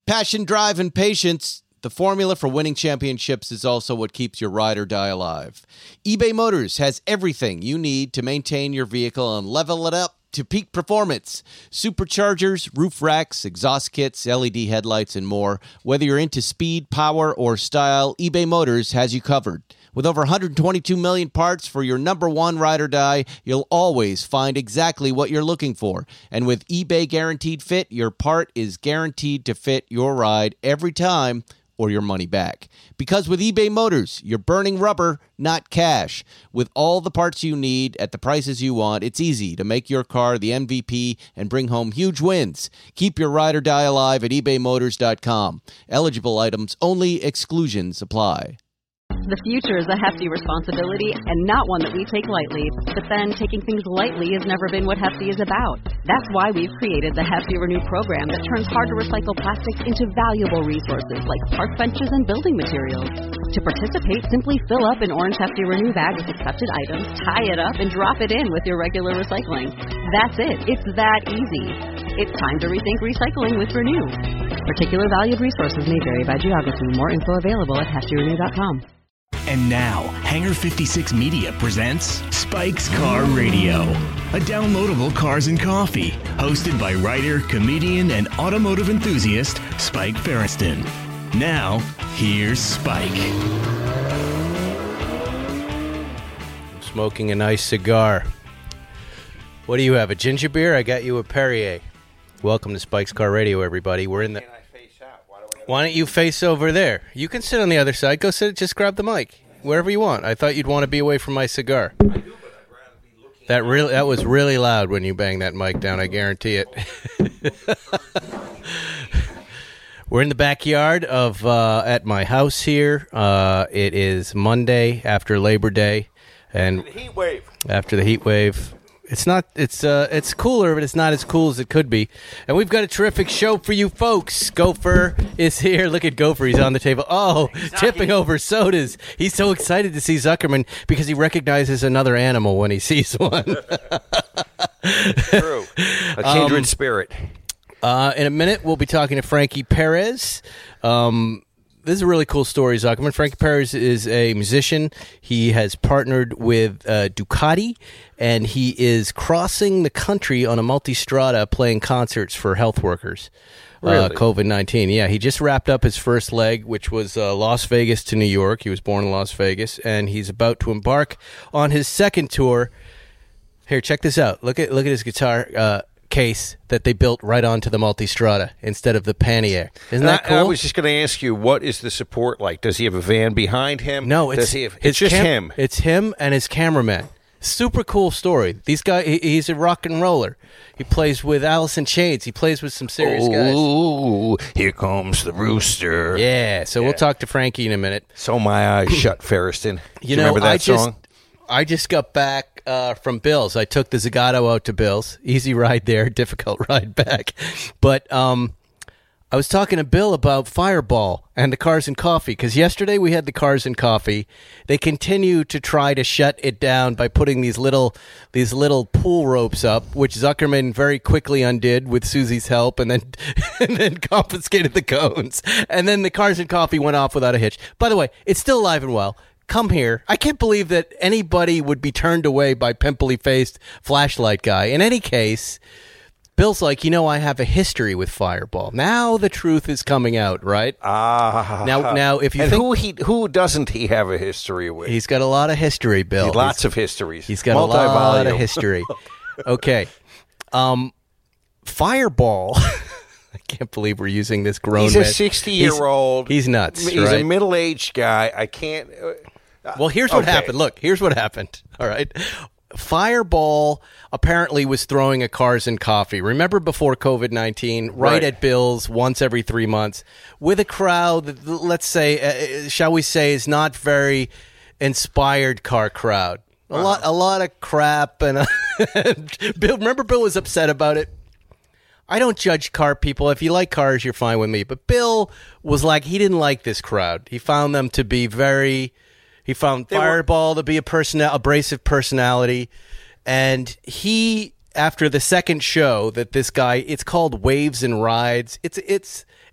Passion, drive, and patience. The formula for winning championships is also what keeps your ride or die alive. eBay Motors has everything you need to maintain your vehicle and level it up to peak performance. Superchargers, roof racks, exhaust kits, LED headlights, and more. Whether you're into speed, power, or style, eBay Motors has you covered. With over 122 million parts for your number one ride or die, you'll always find exactly what you're looking for. And with eBay Guaranteed Fit, your part is guaranteed to fit your ride every time or your money back. Because with eBay Motors, you're burning rubber, not cash. With all the parts you need at the prices you want, it's easy to make your car the MVP and bring home huge wins. Keep your ride or die alive at ebaymotors.com. Eligible items only, exclusions apply. The future is a hefty responsibility and not one that we take lightly. But then taking things lightly has never been what Hefty is about. That's why we've created the Hefty Renew program that turns hard-to-recycle plastics into valuable resources like park benches and building materials. To participate, simply fill up an orange Hefty Renew bag with accepted items, tie it up, and drop it in with your regular recycling. That's it. It's that easy. It's time to rethink recycling with Renew. Particular valued resources may vary by geography. More info available at heftyrenew.com. And now, Hangar 56 Media presents Spike's Car Radio, a downloadable cars and coffee, hosted by writer, comedian, and automotive enthusiast Spike Feresten. Now, here's Spike. I'm smoking a nice cigar. What do you have, a ginger beer? I got you a Perrier. Welcome to Spike's Car Radio, everybody. We're in the... Why don't you face over there? You can sit on the other side. Go sit. Just grab the mic. Wherever you want. I thought you'd want to be away from my cigar. I do, but I'd rather be looking... That was really loud when you banged that mic down, I guarantee it. We're in the backyard of at my house here. It is Monday after Labor Day. And the heat wave. After the heat wave. It's not. It's cooler, but it's not as cool as it could be. And we've got a terrific show for you folks. Gopher is here. Look at Gopher. He's on the table. Oh, tipping over sodas. He's so excited to see Zuckerman because he recognizes another animal when he sees one. True. A kindred spirit. In a minute, we'll be talking to Frankie Perez. This is a really cool story, Zuckerman. Frankie Perez is a musician. He has partnered with Ducati, and he is crossing the country on a multistrada playing concerts for health workers. Really? COVID-19. Yeah, he just wrapped up his first leg, which was Las Vegas to New York. He was born in Las Vegas, and he's about to embark on his second tour. Here, check this out. Look at his guitar case that they built right onto the multistrada instead of the pannier. Isn't that cool? I was just going to ask you, what is the support like? Does he have a van behind him? No, it's just him. It's him and his cameraman. Super cool story. These guys, he's a rock and roller. He plays with Alice in Chains. He plays with some serious guys. Ooh, here comes the rooster. Yeah, so we'll talk to Frankie in a minute. So my eyes shut, Feresten. You remember that song? I just got back from Bill's. I took the Zagato out to Bill's. Easy ride there, difficult ride back. But I was talking to Bill about Fireball and the Cars and Coffee, because yesterday we had the Cars and Coffee. They continue to try to shut it down by putting these little pool ropes up, which Zuckerman very quickly undid with Susie's help, and then confiscated the cones. And then the Cars and Coffee went off without a hitch. By the way, it's still alive and well. Come here. I can't believe that anybody would be turned away by pimply-faced flashlight guy. In any case, Bill's like, I have a history with Fireball. Now the truth is coming out, right? Now, if you think... who doesn't he have a history with? He's got a lot of history, Bill. Lots of histories. He's got a lot of history. Okay. Fireball... I can't believe we're using this grown man. He's a 60-year-old. He's nuts, He's right? a middle-aged guy. I can't... Well, here's what happened. Look, here's what happened. All right. Fireball apparently was throwing a Cars and Coffee. Remember before COVID-19, right at Bill's once every 3 months, with a crowd that, let's say, shall we say, is not very inspired car crowd. A lot of crap. And Bill, remember Bill was upset about it? I don't judge car people. If you like cars, you're fine with me. But Bill was like, he didn't like this crowd. He found them to be he found Fireball to be abrasive personality. And he, after the second show that this guy, it's called Waves and Rides. It's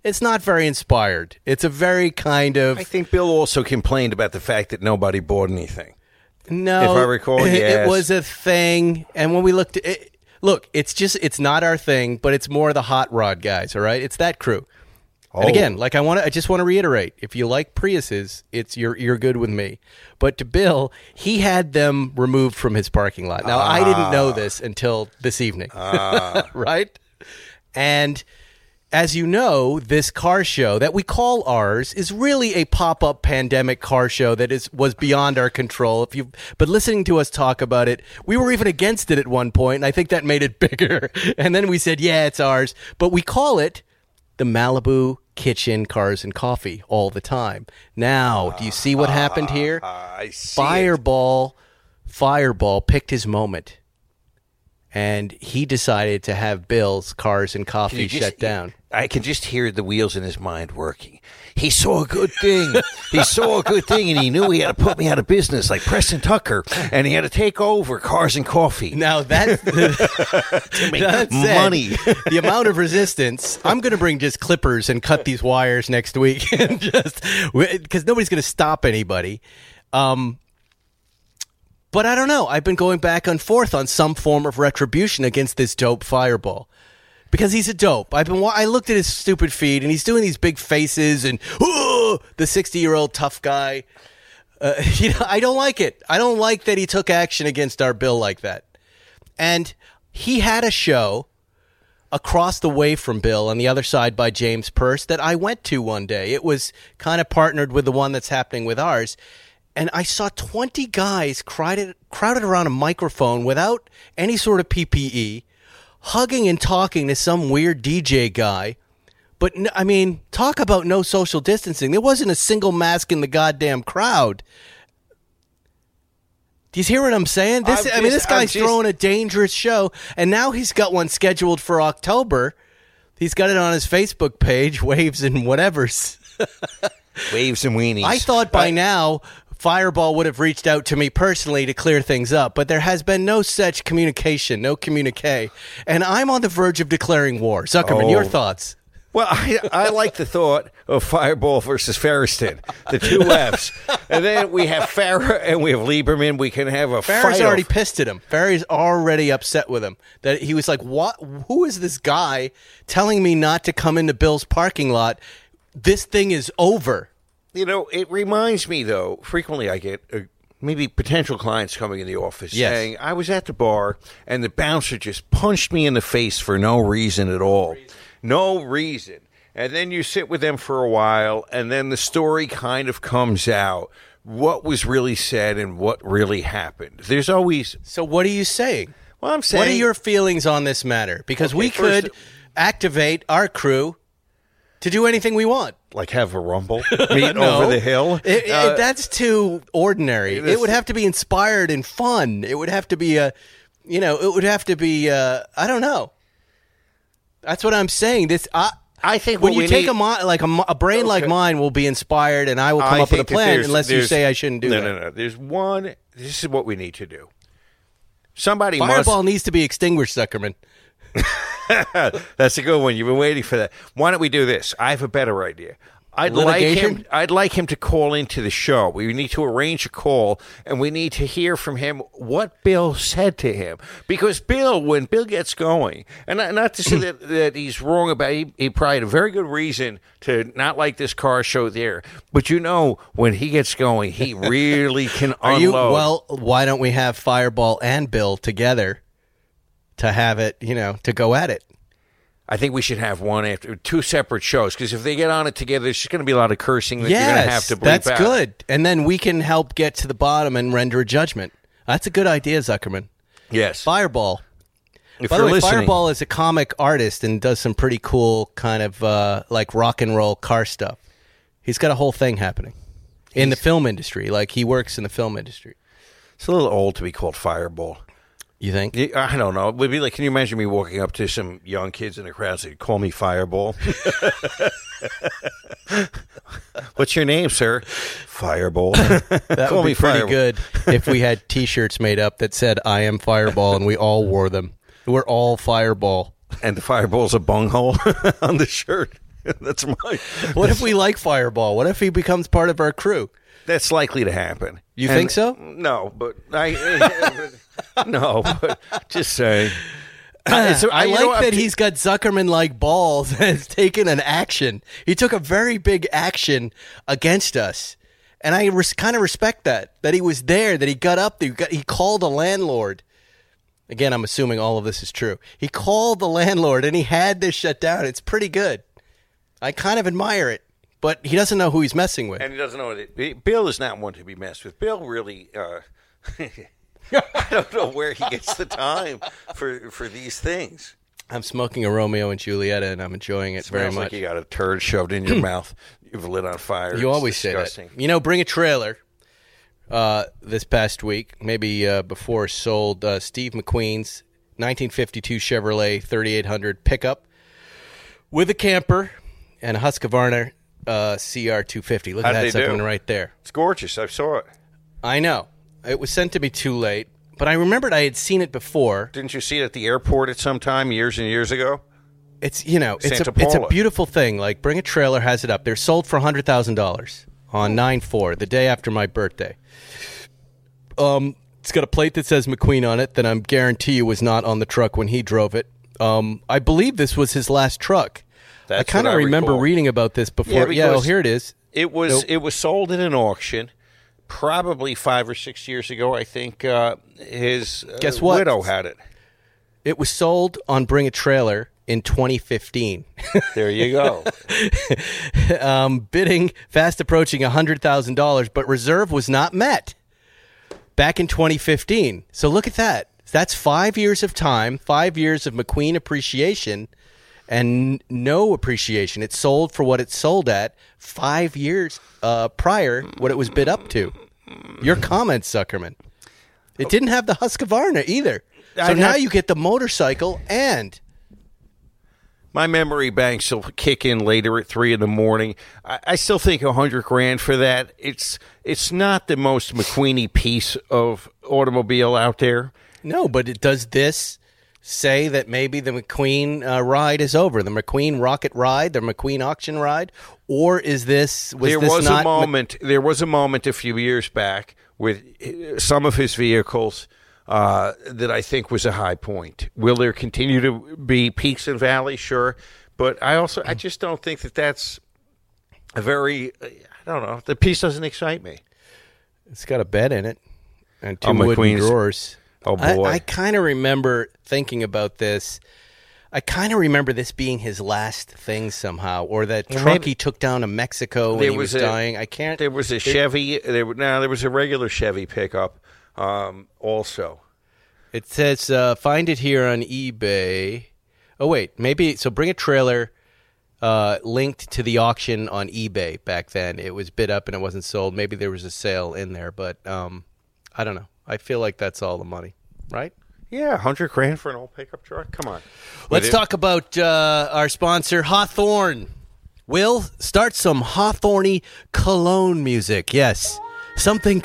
It's not very inspired. It's a very kind of... I think Bill also complained about the fact that nobody bought anything. No. If I recall, yes. It was a thing. And when we looked at it, look, it's not our thing, but it's more the hot rod guys, all right? It's that crew. Oh. And again, like I just want to reiterate, if you like Priuses, you're good with me. But to Bill, he had them removed from his parking lot. Now, I didn't know this until this evening. Right? And as you know, this car show that we call ours is really a pop-up pandemic car show that was beyond our control. If you've been listening to us talk about it, we were even against it at one point, and I think that made it bigger. And then we said, yeah, it's ours. But we call it the Malibu Kitchen Cars and Coffee all the time. Now, do you see what happened here? I see. Fireball picked his moment. And he decided to have Bill's Cars and Coffee shut down. I can just hear the wheels in his mind working. He saw a good thing. And he knew he had to put me out of business like Preston Tucker, and he had to take over Cars and Coffee. Now, that's money. The amount of resistance, I'm going to bring just clippers and cut these wires next week, because nobody's going to stop anybody. But I don't know. I've been going back and forth on some form of retribution against this dope Fireball. Because he's a dope. I looked at his stupid feed, and he's doing these big faces and, the 60-year-old tough guy. I don't like it. I don't like that he took action against our Bill like that. And he had a show across the way from Bill on the other side by James Purse that I went to one day. It was kind of partnered with the one that's happening with ours. And I saw 20 guys crowded around a microphone without any sort of PPE, hugging and talking to some weird DJ guy. But, I mean, talk about no social distancing. There wasn't a single mask in the goddamn crowd. Do you hear what I'm saying? This guy's throwing a dangerous show, and now he's got one scheduled for October. He's got it on his Facebook page, Waves and Whatevers. Waves and Weenies. I thought by now Fireball would have reached out to me personally to clear things up, but there has been no such communication, no communique, and I'm on the verge of declaring war. Zuckerman, your thoughts? Well, I like the thought of Fireball versus Ferriston, the two Fs. And then we have Farah and we have Lieberman. We can have a fight. Farah's already pissed at him. Farah's already upset with him. That he was like, "What? Who is this guy telling me not to come into Bill's parking lot? This thing is over." You know, it reminds me, though, frequently I get maybe potential clients coming in the office saying, I was at the bar and the bouncer just punched me in the face for no reason at all. No reason. And then you sit with them for a while, and then the story kind of comes out. What was really said and what really happened. There's always... So what are you saying? Well, I'm saying... What are your feelings on this matter? Because we could activate our crew to do anything we want. Like have a rumble? Meet over the hill? That's too ordinary. It would have to be inspired and fun. It would have to be I don't know. That's what I'm saying. I think when you take a brain like mine will be inspired, and I will come up with a plan unless you say I shouldn't do that. No. This is what we need to do. Fireball needs to be extinguished, Zuckerman. That's a good one. You've been waiting for that. Why don't we do this? I have a better idea. I'd like him to call into the show. We need to arrange a call, and we need to hear from him what Bill said to him. Because when Bill gets going, and not to say that he's wrong about it, he probably had a very good reason to not like this car show there. But when he gets going, he really can unload. Why don't we have Fireball and Bill together to have it, to go at it? I think we should have one after two separate shows, because if they get on it together, there's just going to be a lot of cursing that you're going to have to bleep out. That's good. And then we can help get to the bottom and render a judgment. That's a good idea, Zuckerman. Yes. Fireball. By the way, Fireball is a comic artist and does some pretty cool kind of like rock and roll car stuff. He's got a whole thing happening in the film industry. Like he works in the film industry. It's a little old to be called Fireball. You think? I don't know. It would be like, can you imagine me walking up to some young kids in the crowd and saying, call me Fireball? What's your name, sir? Fireball. That would be pretty good if we had T-shirts made up that said, I am Fireball, and we all wore them. We're all Fireball. And the Fireball's a bunghole on the shirt. That's my. What if we like Fireball? What if he becomes part of our crew? That's likely to happen. You think so? No, but no, but just saying. I like that he's got Zuckerman-like balls and has taken an action. He took a very big action against us. And I kind of respect that he was there, that he got up, he called a landlord. Again, I'm assuming all of this is true. He called the landlord and he had this shut down. It's pretty good. I kind of admire it. But he doesn't know who he's messing with. And he doesn't know Bill is not one to be messed with. Bill really... I don't know where he gets the time for these things. I'm smoking a Romeo and Julieta, and I'm enjoying it very much. Like you got a turd shoved in your mouth. You've lit on fire. You always say that. Bring a trailer this past week, maybe before sold Steve McQueen's 1952 Chevrolet 3800 pickup with a camper and a Husqvarna CR250. Look at that something right there. It's gorgeous. I saw it. I know. It was sent to me too late, but I remembered I had seen it before. Didn't you see it at the airport at some time years and years ago? It's it's a beautiful thing. Like Bring a Trailer has it up. They're sold for $100,000 on 9/4, the day after my birthday. It's got a plate that says McQueen on it that I guarantee you was not on the truck when he drove it. I believe this was his last truck. I kind of remember reading about this before. Yeah, here it is. It was sold in an auction. Probably 5 or 6 years ago, I think his widow had it. It was sold on Bring a Trailer in 2015. There you go. Bidding fast approaching $100,000, but reserve was not met back in 2015. So look at that. That's 5 years of time, 5 years of McQueen appreciation, and no appreciation. It sold for what it sold at 5 years prior, what it was bid up to. Your comments, Zuckerman. It didn't have the Husqvarna either. So now you get the motorcycle and... My memory banks will kick in later at 3 a.m. I still think $100,000 for that. It's not the most McQueen-y piece of automobile out there. No, but does this say that maybe the McQueen ride is over, the McQueen rocket ride, the McQueen auction ride, or is this? There was a moment a few years back with some of his vehicles that I think was a high point. Will there continue to be peaks and valleys? Sure, but I just don't think that's a very. I don't know. The piece doesn't excite me. It's got a bed in it and two wooden drawers. Oh, boy. I kind of remember thinking about this. I kind of remember this being his last thing somehow, or that truck he took down to Mexico when he was dying. I can't. There was a Chevy. There was a regular Chevy pickup also. It says, find it here on eBay. Oh, wait. Maybe. So Bring a Trailer linked to the auction on eBay back then. It was bid up and it wasn't sold. Maybe there was a sale in there, but I don't know. I feel like that's all the money, right? Yeah, $100,000 for an old pickup truck. Come on. Let's talk about our sponsor, Hawthorne. Will, start some Hawthorne cologne music. Yes, something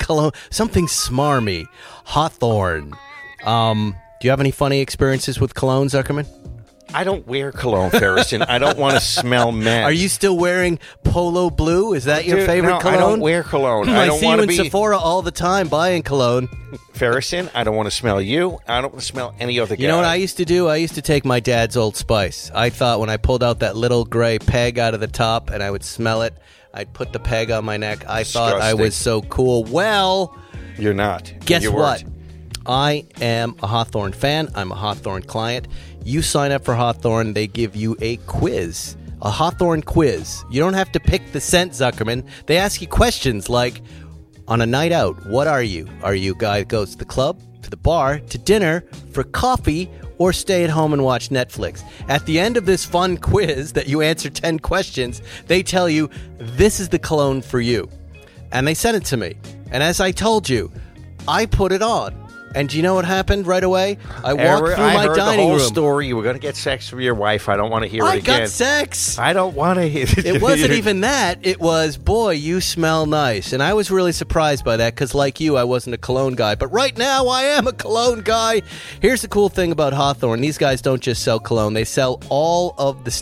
smarmy. Hawthorne. Do you have any funny experiences with cologne, Zuckerman? I don't wear cologne, Ferrison. I don't want to smell men. Are you still wearing Polo Blue? Is that your favorite cologne? I don't wear cologne. I see you in Sephora all the time buying cologne. Ferrison, I don't want to smell you. I don't want to smell any other guy. You know what I used to do? I used to take my dad's Old Spice. I thought when I pulled out that little gray peg out of the top and I would smell it, I'd put the peg on my neck. I thought I was so cool. Well, you're not. Guess what? I am a Hawthorne fan. I'm a Hawthorne client. You sign up for Hawthorne, they give you a quiz, a Hawthorne quiz. You don't have to pick the scent, Zuckerman. They ask you questions like, on a night out, what are you? Are you a guy that goes to the club, to the bar, to dinner, for coffee, or stay at home and watch Netflix? At the end of this fun quiz that you answer 10 questions, they tell you, this is the cologne for you. And they sent it to me. And as I told you, I put it on. And do you know what happened right away? I walked through my dining room. I heard the whole story. You were going to get sex from your wife. I don't want to hear it again. I got sex. I don't want to hear it. It wasn't even that. It was, boy, you smell nice. And I was really surprised by that because, like you, I wasn't a cologne guy. But right now, I am a cologne guy. Here's the cool thing about Hawthorne. These guys don't just sell cologne. They sell all of the stuff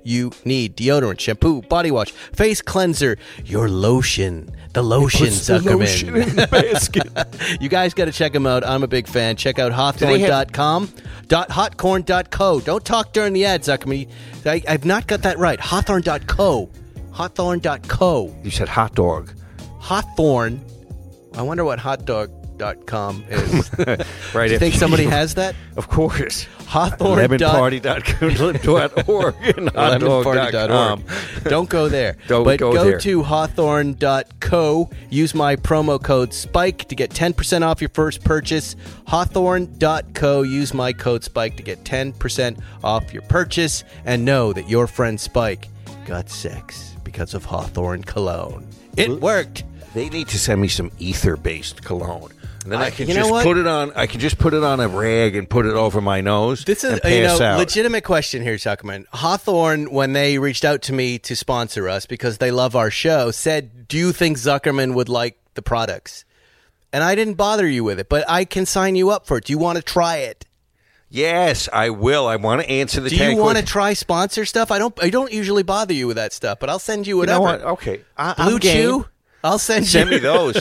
you need. Deodorant, shampoo, body wash, face cleanser, your lotion. The lotion, Zuckerman. Basket. You guys got to check them out. I'm a big fan. Check out Hawthorne.com. Hotcorn.co. Don't talk during the ad, Zuckerman. I've not got that right. Hawthorne.co. Hawthorne.co. You said hot dog. Hawthorne. I wonder what hotdog.com is. Right. Do you think somebody has that? Of course. Hawthorne. Lemonparty.org and hotdog.com. Don't go there. Don't go there. Go to hawthorne.co. Use my promo code SPIKE to get 10% off your first purchase. Hawthorne.co. Use my code SPIKE to get 10% off your purchase. And know that your friend Spike got sex because of Hawthorne cologne. It worked. They need to send me some ether-based cologne. And then I can you know just what? put it on. I can just put it on a rag and put it over my nose. This is and pass out. legitimate question here, Zuckerman. Hawthorne, when they reached out to me to sponsor us because they love our show, said, "Do you think Zuckerman would like the products?" And I didn't bother you with it, but I can sign you up for it. Do you want to try it? Yes, I will. I want to answer the. Do you want to try sponsor stuff? I don't usually bother you with that stuff, but I'll send you whatever. You know what? Okay, Blue Chew. I'll send me those.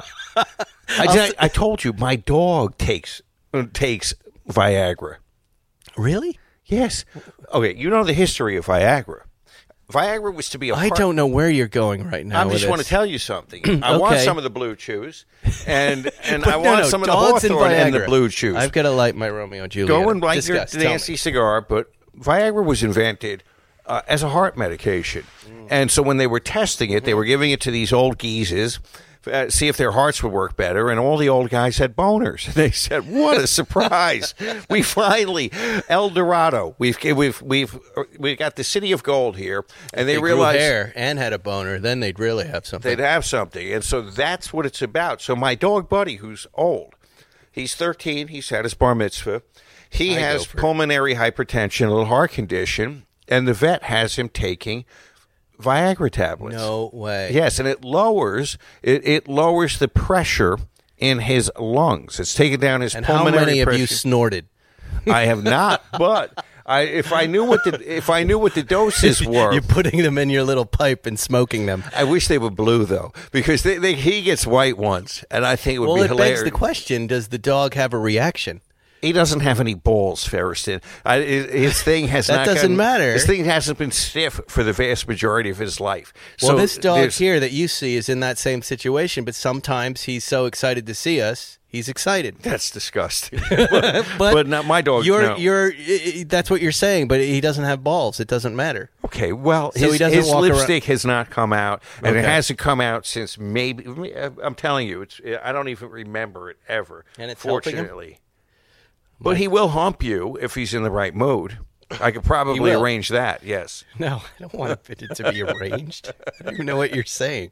I told you my dog takes Viagra. Really? Yes. Okay, you know the history of Viagra. Viagra was to be I don't know where you're going right now. I just want to tell you something. I want some of the Blue Chews, and I want some of the Hawthorne and the Blue Chews. I've got to light my Romeo and Juliet. Go and light your Nancy cigar, but Viagra was invented as a heart medication. And so when they were testing it, they were giving it to these old geezers, see if their hearts would work better, and all the old guys had boners. They said, "What a surprise! We finally El Dorado. We've got the city of gold here." And they realized grew hair and had a boner, then they'd really have something. They'd have something, and so that's what it's about. So my dog Buddy, who's old, he's 13. He's had his bar mitzvah. He has pulmonary hypertension, a little heart condition, and the vet has him taking Viagra tablets. No way. Yes, and it lowers the pressure in his lungs. It's taken down his pulmonary pressure. How many of you snorted? I have not, but if I knew what the doses were, you're putting them in your little pipe and smoking them. I wish they were blue though, because he gets white ones, and I think it would be hilarious. Well, it begs the question: does the dog have a reaction? He doesn't have any balls, Ferriston. His thing has that not doesn't matter. His thing hasn't been stiff for the vast majority of his life. Well, so this dog here that you see is in that same situation, but sometimes he's so excited to see us, he's excited. That's disgusting. but not my dog. That's what you're saying, but he doesn't have balls. It doesn't matter. Okay, well, so his lipstick has not come out, and it hasn't come out since maybe. I'm telling you, I don't even remember it ever. And it's fortunately. But he will hump you if he's in the right mood. I could probably arrange that, yes. No, I don't want it to be arranged. I don't even know what you're saying.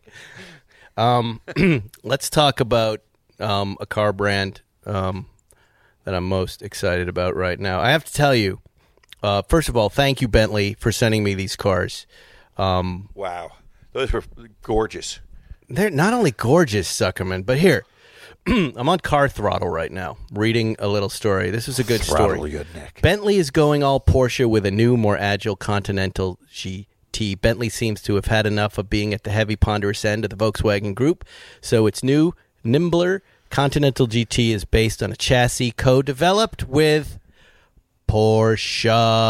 Let's talk about a car brand that I'm most excited about right now. I have to tell you, first of all, thank you, Bentley, for sending me these cars. Wow. Those were gorgeous. They're not only gorgeous, Zuckerman, but here. I'm on Car Throttle right now, reading a little story. This is a good story. Good, Nick. Bentley is going all Porsche with a new, more agile Continental GT. Bentley seems to have had enough of being at the heavy, ponderous end of the Volkswagen Group, so its new, nimbler Continental GT is based on a chassis co-developed with Porsche.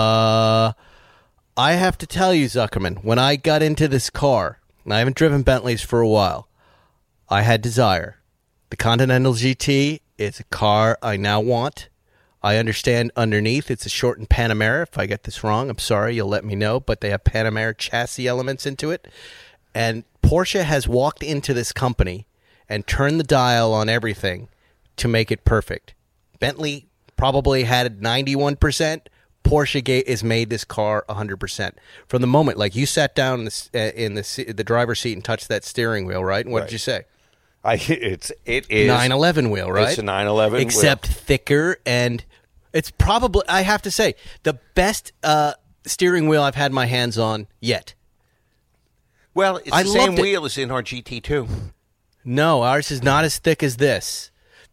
I have to tell you, Zuckerman, when I got into this car, and I haven't driven Bentleys for a while, I had desire. The Continental GT is a car I now want. I understand underneath it's a shortened Panamera. If I get this wrong, I'm sorry. You'll let me know. But they have Panamera chassis elements into it. And Porsche has walked into this company and turned the dial on everything to make it perfect. Bentley probably had 91%. Porsche has made this car 100%. From the moment, like you sat down in the driver's seat and touched that steering wheel, right? And what did you say? It is 911 wheel, right? It's a 911 except thicker, and it's probably, I have to say, the best steering wheel I've had my hands on yet. Well, it's the same wheel as in our GT2. No, ours is not as thick as this.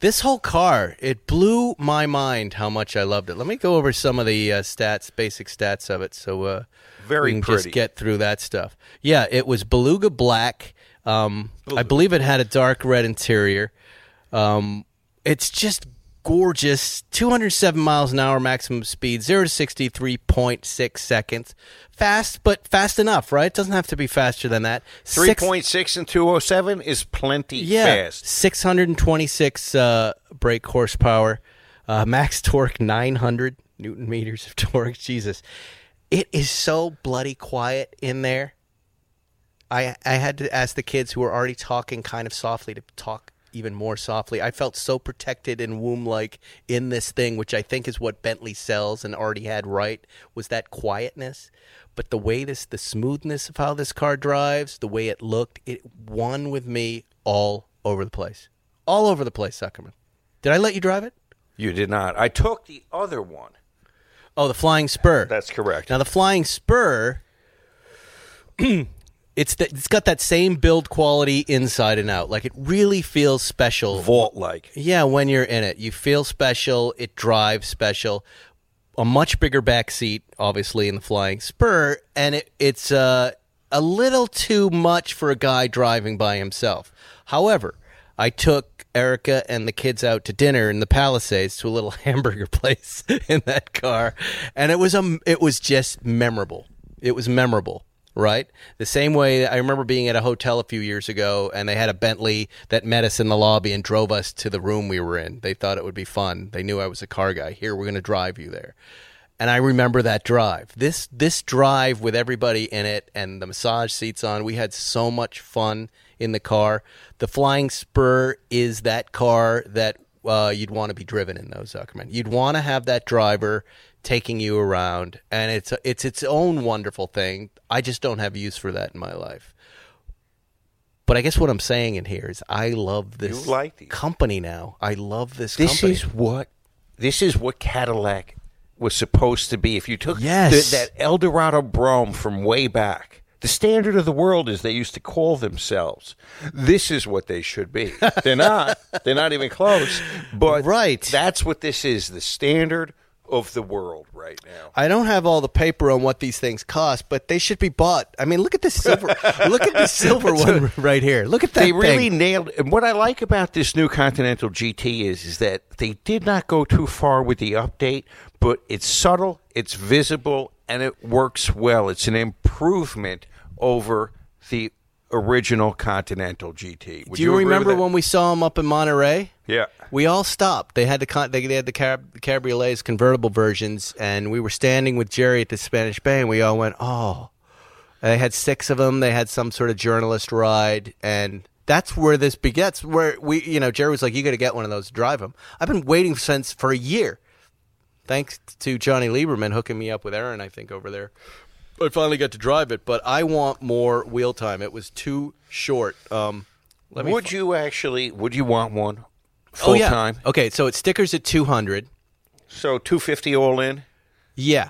This whole car, it blew my mind how much I loved it. Let me go over some of the basic stats of it, so very we can pretty. just get through that stuff. Yeah, it was Beluga black. I believe it had a dark red interior. It's just gorgeous. 207 miles an hour maximum speed, 0 to 60, 3.6 seconds. Fast, but fast enough, right? It doesn't have to be faster than that. 3.6 and 207 is plenty fast. 626 brake horsepower. Max torque, 900 Newton meters of torque. Jesus. It is so bloody quiet in there. I had to ask the kids who were already talking kind of softly to talk even more softly. I felt so protected and womb-like in this thing, which I think is what Bentley sells and already had right, was that quietness. But the way the smoothness of how this car drives, the way it looked, it won with me all over the place. All over the place, Zuckerman. Did I let you drive it? You did not. I took the other one. Oh, the Flying Spur. That's correct. Now, the Flying Spur, it's got that same build quality inside and out. Like, it really feels special. Vault-like. Yeah, when you're in it. You feel special. It drives special. A much bigger back seat, obviously, in the Flying Spur. And it's a little too much for a guy driving by himself. However, I took Erica and the kids out to dinner in the Palisades to a little hamburger place in that car, and it was just memorable. It was memorable, right? The same way I remember being at a hotel a few years ago, and they had a Bentley that met us in the lobby and drove us to the room we were in. They thought it would be fun. They knew I was a car guy. Here, we're going to drive you there. And I remember that drive. This drive with everybody in it and the massage seats on, we had so much fun in the car. The Flying Spur is that car that you'd want to be driven in, though, Zuckerman. You'd want to have that driver taking you around, and it's its own wonderful thing. I just don't have use for that in my life. But I guess what I'm saying in here is I love this company now. I love this company. This is what Cadillac was supposed to be. If you took that Eldorado Brougham from way back, the standard of the world, as they used to call themselves, this is what they should be. They're not. They're not even close. But that's what this is, the standard of the world right now. I don't have all the paper on what these things cost, but they should be bought. I mean, look at the silver. Look at the silver one right here. Look at that. They really nailed it. And what I like about this new Continental GT is that they did not go too far with the update, but it's subtle, it's visible, and it works well. It's an improvement over the original Continental GT. Do you remember when we saw them up in Monterey? Yeah. We all stopped. They had the cabriolets, convertible versions, and we were standing with Jerry at the Spanish Bay, and we all went, oh. And they had 6 of them. They had some sort of journalist ride, and that's where this begets. Where Jerry was like, you got to get one of those to drive them. I've been waiting for a year. Thanks to Johnny Lieberman hooking me up with Aaron, I think, over there. I finally got to drive it, but I want more wheel time. It was too short. Would you want one full time? Okay, so it stickers at $200. So $250 all in? Yeah.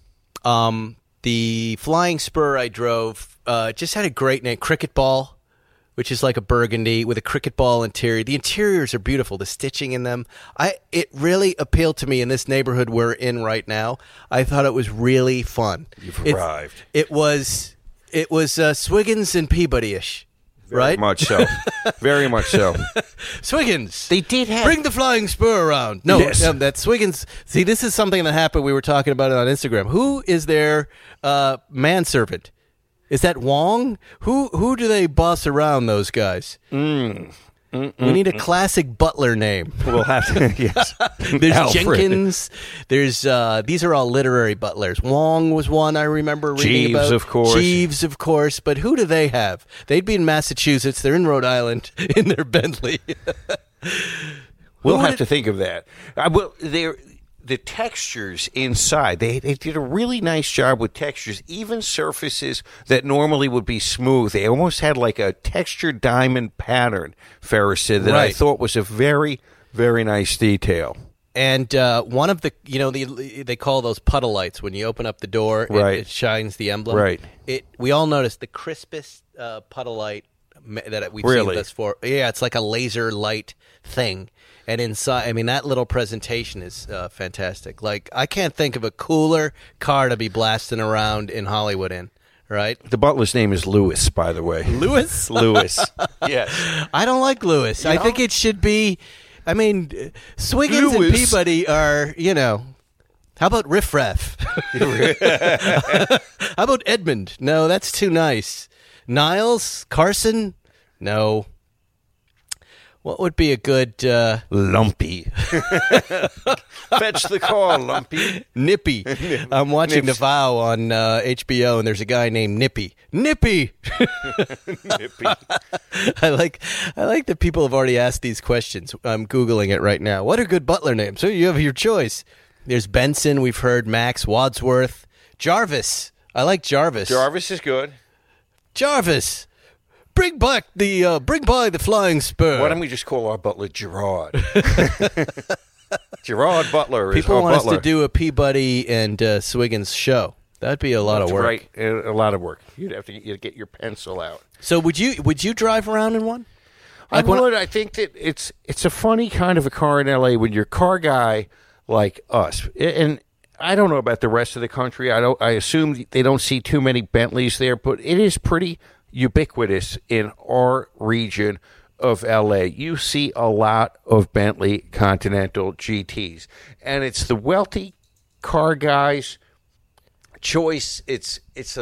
The Flying Spur I drove just had a great name, Cricket Ball, which is like a burgundy with a cricket ball interior. The interiors are beautiful. The stitching in them, it really appealed to me in this neighborhood we're in right now. I thought it was really fun. You've arrived. It was Swiggins and Peabody-ish, right? Very much so. Very much so. Swiggins. They did have... Bring the Flying Spur around. No, yes. That Swiggins... See, this is something that happened. We were talking about it on Instagram. Who is their manservant? Is that Wong? Who do they boss around, those guys? We need a classic butler name. We'll have to, yes. There's Alfred. Jenkins. There's these are all literary butlers. Wong was one I remember reading about. Jeeves, of course. But who do they have? They'd be in Massachusetts. They're in Rhode Island in their Bentley. We'll have to think of that. The textures inside, they did a really nice job with textures, even surfaces that normally would be smooth. They almost had like a textured diamond pattern, Ferris said, that I thought was a very, very nice detail. And one of the, they call those puddle lights. When you open up the door, it shines the emblem. Right. We all noticed the crispest puddle light that we've Really? seen this for. Yeah, it's like a laser light thing. And inside, I mean, that little presentation is fantastic. Like, I can't think of a cooler car to be blasting around in Hollywood in, right? The butler's name is Lewis, by the way. Lewis? Lewis. Yes. I don't like Lewis. I think it should be, I mean, Swiggins and Peabody are, how about Riff Raff? How about Edmund? No, that's too nice. Niles? Carson? No. What would be a good... Lumpy. Fetch the car, Lumpy. Nippy. I'm watching Nips. The Vow on HBO, and there's a guy named Nippy. Nippy! Nippy. I like that people have already asked these questions. I'm Googling it right now. What are good butler names? So you have your choice. There's Benson, we've heard Max, Wadsworth, Jarvis. I like Jarvis. Jarvis is good. Jarvis! Bring by the flying spur. Why don't we just call our butler Gerard? Gerard Butler is People our want butler. us to do a Peabody and Swiggins show. That'd be a lot of work. Right, a lot of work. You'd have to get your pencil out. So would you drive around in one? I would. I think that it's a funny kind of a car in L.A. when you're a car guy like us. And I don't know about the rest of the country. I assume they don't see too many Bentleys there, but it is pretty ubiquitous in our region of L.A. You see a lot of Bentley Continental GTs, and it's the wealthy car guys' choice. It's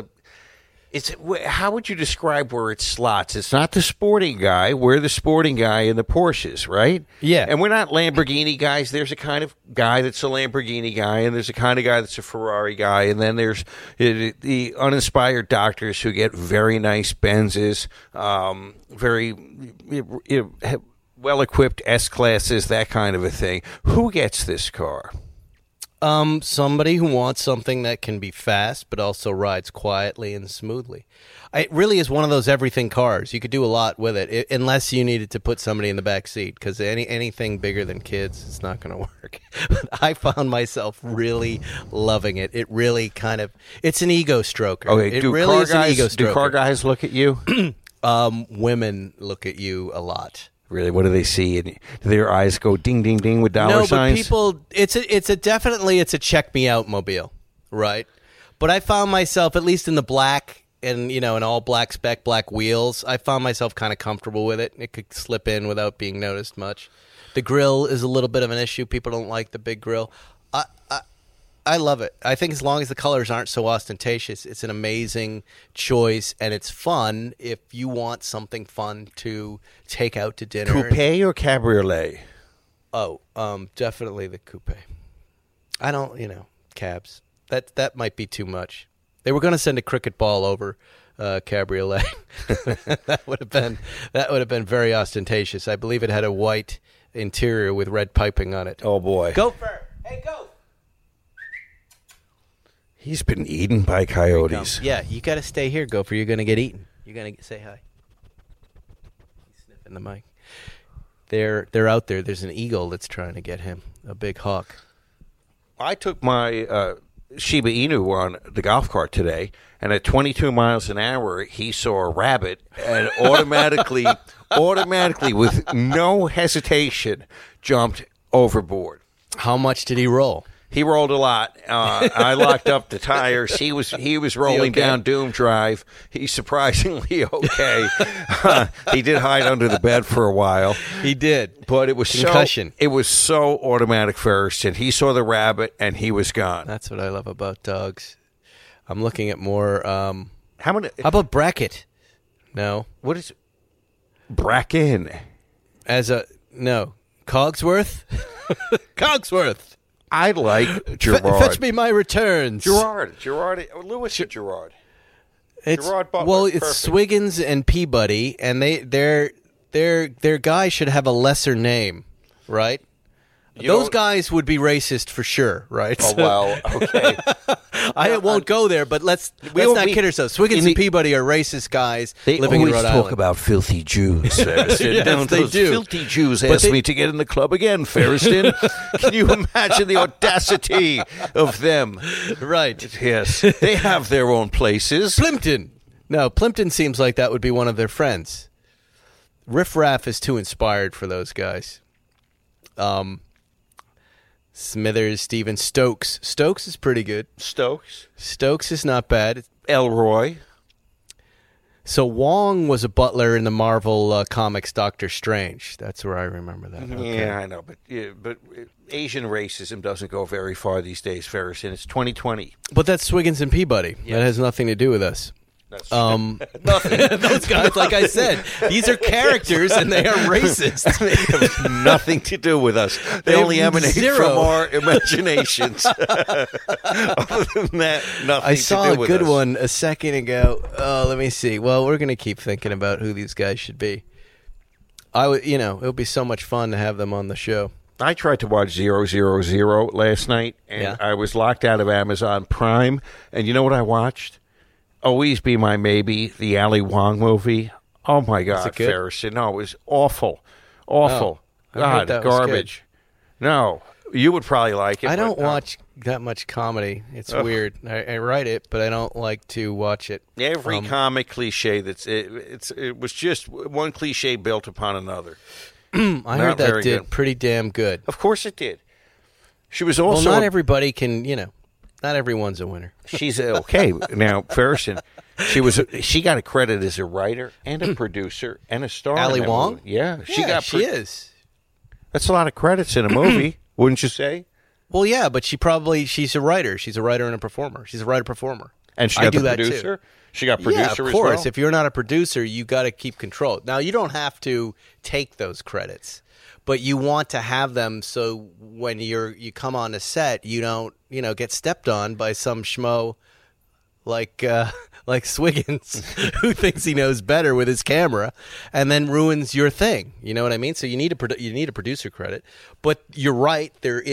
how would you describe where it slots? It's not the sporting guy. We're the sporting guy in the Porsches, right? Yeah. And we're not Lamborghini guys. There's a kind of guy that's a Lamborghini guy, and there's a kind of guy that's a Ferrari guy, and then there's the uninspired doctors who get very nice Benzes, very well-equipped S-classes, that kind of a thing. Who gets this car? Somebody who wants something that can be fast but also rides quietly and smoothly. It really is one of those everything cars. You could do a lot with it, unless you needed to put somebody in the back seat, because anything bigger than kids, it's not going to work. But I found myself really loving it. It really it's an ego stroker. Okay, it really is an ego stroker. Do car guys look at you? Women look at you a lot. Really, what do they see? And do their eyes go ding, ding, ding with dollar signs? No, but people, it's a check me out mobile, right? But I found myself, at least in the black and in all black spec, black wheels, I found myself kind of comfortable with it. It could slip in without being noticed much. The grill is a little bit of an issue. People don't like the big grill. I love it. I think as long as the colors aren't so ostentatious, it's an amazing choice, and it's fun if you want something fun to take out to dinner. Coupe or cabriolet? Oh, definitely the coupe. I don't, cabs. That might be too much. They were going to send a cricket ball over cabriolet. that would have been very ostentatious. I believe it had a white interior with red piping on it. Oh boy. Gopher! Hey, go! He's been eaten by coyotes. Yeah, you got to stay here, Gopher. You're going to get eaten. You're going to say hi. He's sniffing the mic. They're out there. There's an eagle that's trying to get him, a big hawk. I took my Shiba Inu on the golf cart today, and at 22 miles an hour, he saw a rabbit and automatically, with no hesitation, jumped overboard. How much did he roll? He rolled a lot. I locked up the tires. He was rolling down Doom Drive. He's surprisingly okay. He did hide under the bed for a while. He did, but it was concussion. It was so automatic first, and he saw the rabbit, and he was gone. That's what I love about dogs. I'm looking at more. How about Brackett? No. What is Bracken? Cogsworth. Cogsworth. I like Gerard. Fetch me my returns. Gerard, Lewis Gerard. Gerard Butler. Well, it's perfect. Swiggins and Peabody, and their guy should have a lesser name, right? Those guys would be racist for sure, right? Oh, well, okay. I won't go there, but let's not kid ourselves. Swiggins and Peabody are racist guys living in Rhode Island. They always talk about filthy Jews, Ferriston. Yes, they do. Filthy Jews asked me to get in the club again, Ferriston. Can you imagine the audacity of them? Right. Yes. They have their own places. Plimpton. No, Plimpton seems like that would be one of their friends. Riff Raff is too inspired for those guys. Smithers, Steven, Stokes. Stokes is pretty good. Stokes is not bad. Elroy. So Wong was a butler in the Marvel comics Doctor Strange. That's where I remember that. Okay. Yeah, I know, but Asian racism doesn't go very far these days, Ferris, and it's 2020. But that's Swiggins and Peabody. Yes. That has nothing to do with us. That's nothing. Those guys, like I said, these are characters and they are racist. They have nothing to do with us. They only emanate from our imaginations. Other than that, nothing I saw to do with a good us. one a second ago. Let me see. Well, we're going to keep thinking about who these guys should be. It would be so much fun to have them on the show. I tried to watch 000 last night, and I was locked out of Amazon Prime. And you know what I watched? Always Be My Maybe, the Ali Wong movie. Oh, my God, Ferris. No, it was awful. Awful. Oh, God, garbage. No, you would probably like it. I don't watch that much comedy. It's weird. I write it, but I don't like to watch it. Every comic cliche, it was just one cliche built upon another. I heard that did pretty damn good. Of course it did. She was also... Well, not everybody can, not everyone's a winner. She's okay. Now, Ferguson, she got a credit as a writer and a producer and a star. Ali Wong? Movie. Yeah, she is. That's a lot of credits in a movie, wouldn't you say? Well, yeah, but she's a writer. She's a writer and a performer. She's a writer-performer. And she got the producer? She got producer as well? Yeah, of course. If you're not a producer, you got to keep control. Now, you don't have to take those credits, but you want to have them so when you come on a set, you don't get stepped on by some schmo like Swiggins who thinks he knows better with his camera and then ruins your thing. You know what I mean? So you need a producer credit, but you're right. There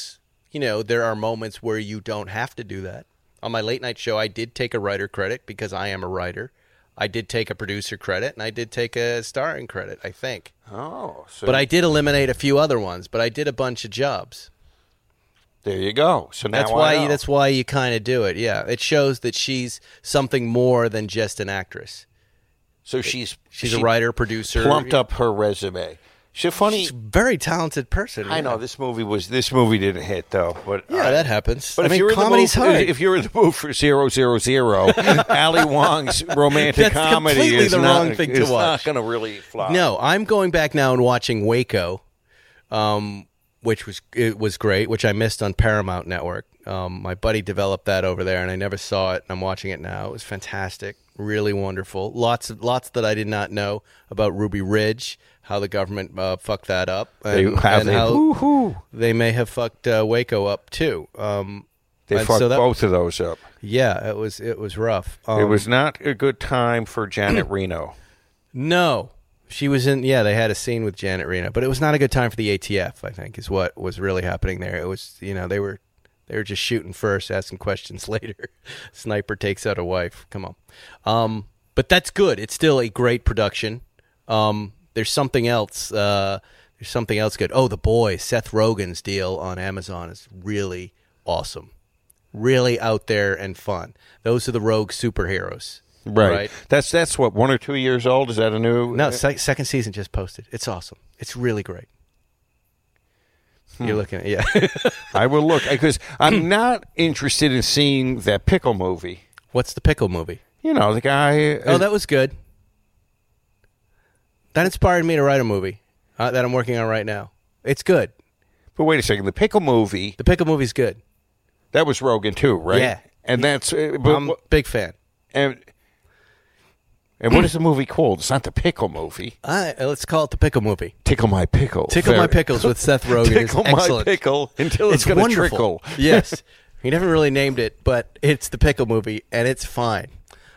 are moments where you don't have to do that. On my late night show, I did take a writer credit because I am a writer. I did take a producer credit, and I did take a starring credit, I think. Oh. But I did eliminate a few other ones, but I did a bunch of jobs. There you go. So now that's why you kind of do it. Yeah, it shows that she's something more than just an actress. So she's a writer, producer. Plumped up her resume. She's a very talented person. I know this movie didn't hit though, but that happens. But comedy's hard. If you're in the mood for 000, Ali Wong's romantic comedy is the not, wrong thing to watch. Not going to really fly. No, I'm going back now and watching Waco, which was great, which I missed on Paramount Network. My buddy developed that over there, and I never saw it. And I'm watching it now. It was fantastic, really wonderful. Lots that I did not know about Ruby Ridge. How the government fucked that up, and how they may have fucked Waco up too. They fucked both of those up. Yeah, it was rough. It was not a good time for Janet Reno. No, she was in. Yeah, they had a scene with Janet Reno, but it was not a good time for the ATF. I think is what was really happening there. It was they were just shooting first, asking questions later. Sniper takes out a wife. Come on, but that's good. It's still a great production. There's something else. There's something else good. Oh, The Boys. Seth Rogen's deal on Amazon is really awesome. Really out there and fun. Those are the rogue superheroes. Right. That's what, 1 or 2 years old? Is that a new? No, second season just posted. It's awesome. It's really great. You're looking at I will look because I'm not interested in seeing that pickle movie. What's the pickle movie? The guy. Oh, that was good. That inspired me to write a movie that I'm working on right now. It's good. But wait a second. The pickle movie. The pickle movie's good. That was Rogan too, right? Yeah. And that's. I'm a big fan. And what is the movie called? It's not the pickle movie. Let's call it the pickle movie. Tickle My Pickle. Tickle My Pickles with Seth Rogen. Tickle My Pickle until it's going to trickle. Yes. He never really named it, but it's the pickle movie, and it's fine.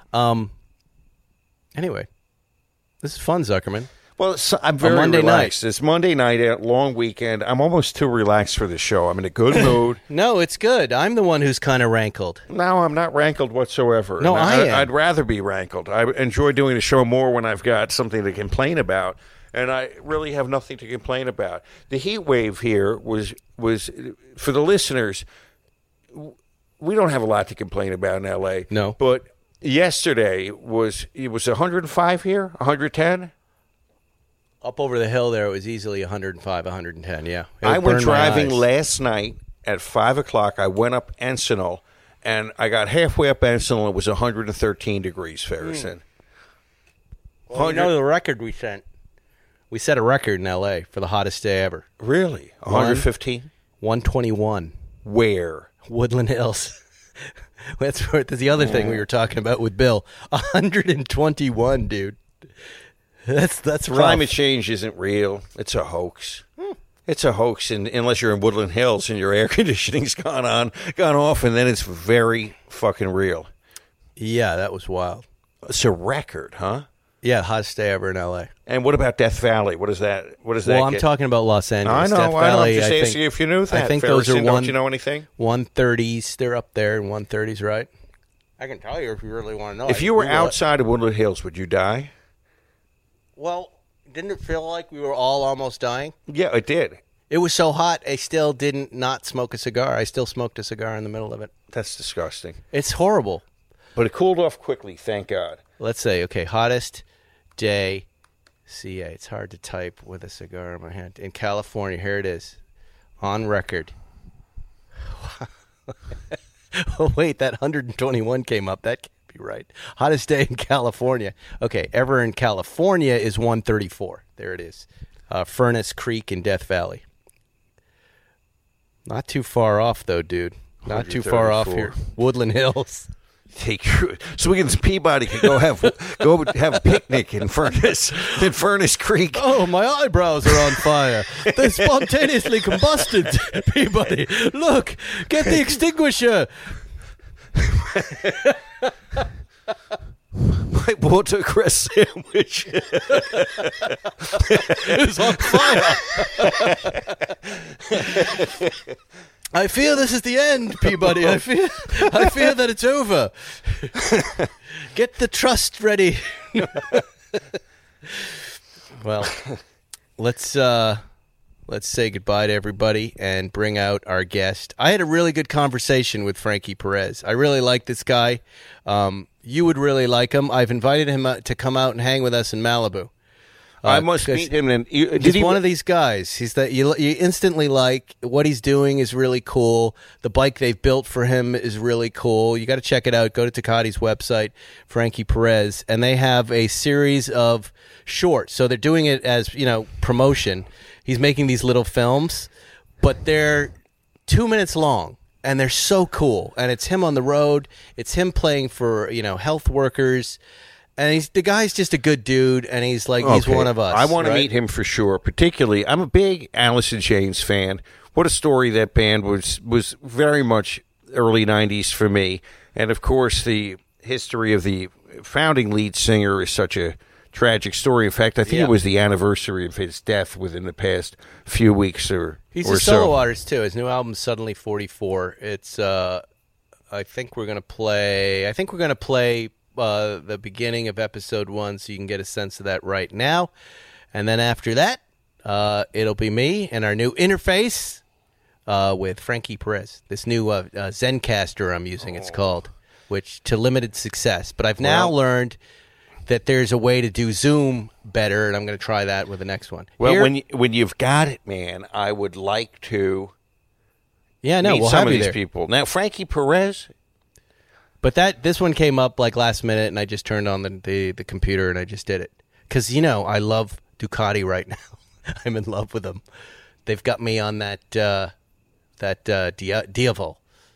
Anyway. This is fun, Zuckerman. Well, I'm very Monday relaxed. Night. It's Monday night, a long weekend. I'm almost too relaxed for the show. I'm in a good mood. No, it's good. I'm the one who's kind of rankled. No, I'm not rankled whatsoever. No, I am. I'd rather be rankled. I enjoy doing the show more when I've got something to complain about, and I really have nothing to complain about. The heat wave here was for the listeners, we don't have a lot to complain about in L.A. No. But yesterday it was 105 here, 110? Up over the hill there, it was easily 105, 110, yeah. I went driving last night at 5 o'clock. I went up Encinal, and I got halfway up Encinal, and it was 113 degrees Fahrenheit. Well, you know the record we set? We set a record in L.A. for the hottest day ever. Really? 115? 121. Where? Woodland Hills. That's the other thing we were talking about with Bill. 121, dude. That's rough. Climate change isn't real. It's a hoax. It's a hoax, unless you're in Woodland Hills and your air conditioning's gone off, and then it's very fucking real. Yeah, that was wild. It's a record, huh? Yeah, hottest day ever in L.A. And what about Death Valley? What is that? Well, I'm talking about Los Angeles. I know. Death Valley, I'm just asking you if you knew that. I think those are don't you know anything? 130s. They're up there in 130s, right? I can tell you if you really want to know. If you were outside of Woodland Hills, would you die? Well, didn't it feel like we were all almost dying? Yeah, it did. It was so hot, I still didn't not smoke a cigar. I still smoked a cigar in the middle of it. That's disgusting. It's horrible. But it cooled off quickly, thank God. Let's say, okay, hottest day, CA. It's hard to type with a cigar in my hand. In California, here it is, on record. Oh, wait, that 121 came up. That can't be right. Hottest day in California. Okay, ever in California is 134. There it is. Furnace Creek in Death Valley. Not too far off, though, dude. Not too far off here. Woodland Hills. Peabody can go have a picnic in Furnace Creek. Oh, my eyebrows are on fire. They spontaneously combusted, Peabody. Look, get the extinguisher. My watercress sandwich is on fire. I fear this is the end, Peabody. I fear that it's over. Get the trust ready. Well, let's say goodbye to everybody and bring out our guest. I had a really good conversation with Frankie Perez. I really like this guy. You would really like him. I've invited him to come out and hang with us in Malibu. I must meet him. He's one of these guys. He's that you instantly like. What he's doing is really cool. The bike they've built for him is really cool. You got to check it out. Go to Tecati's website, Frankie Perez, and they have a series of shorts. So they're doing it as promotion. He's making these little films, but they're 2 minutes long, and they're so cool. And it's him on the road. It's him playing for health workers. And the guy's just a good dude, and he's like he's one of us. I want to meet him for sure. Particularly, I'm a big Alice in Chains fan. What a story that band was very much early 90s for me. And, of course, the history of the founding lead singer is such a tragic story. In fact, I think it was the anniversary of his death within the past few weeks or He's a solo artist, too. His new album, Suddenly 44. It's, I think we're going to play the beginning of episode 1 so you can get a sense of that right now. And then after that, it'll be me and our new interface with Frankie Perez. This new Zencaster I'm using, it's called, which to limited success. But I've now learned that there's a way to do Zoom better, and I'm going to try that with the next one. Well, when you've got it, man, I would like to meet we'll some have of you these there. people. Now, Frankie Perez... But this one came up like last minute, and I just turned on the computer and I just did it. Because, I love Ducati right now. I'm in love with them. They've got me on that Diavel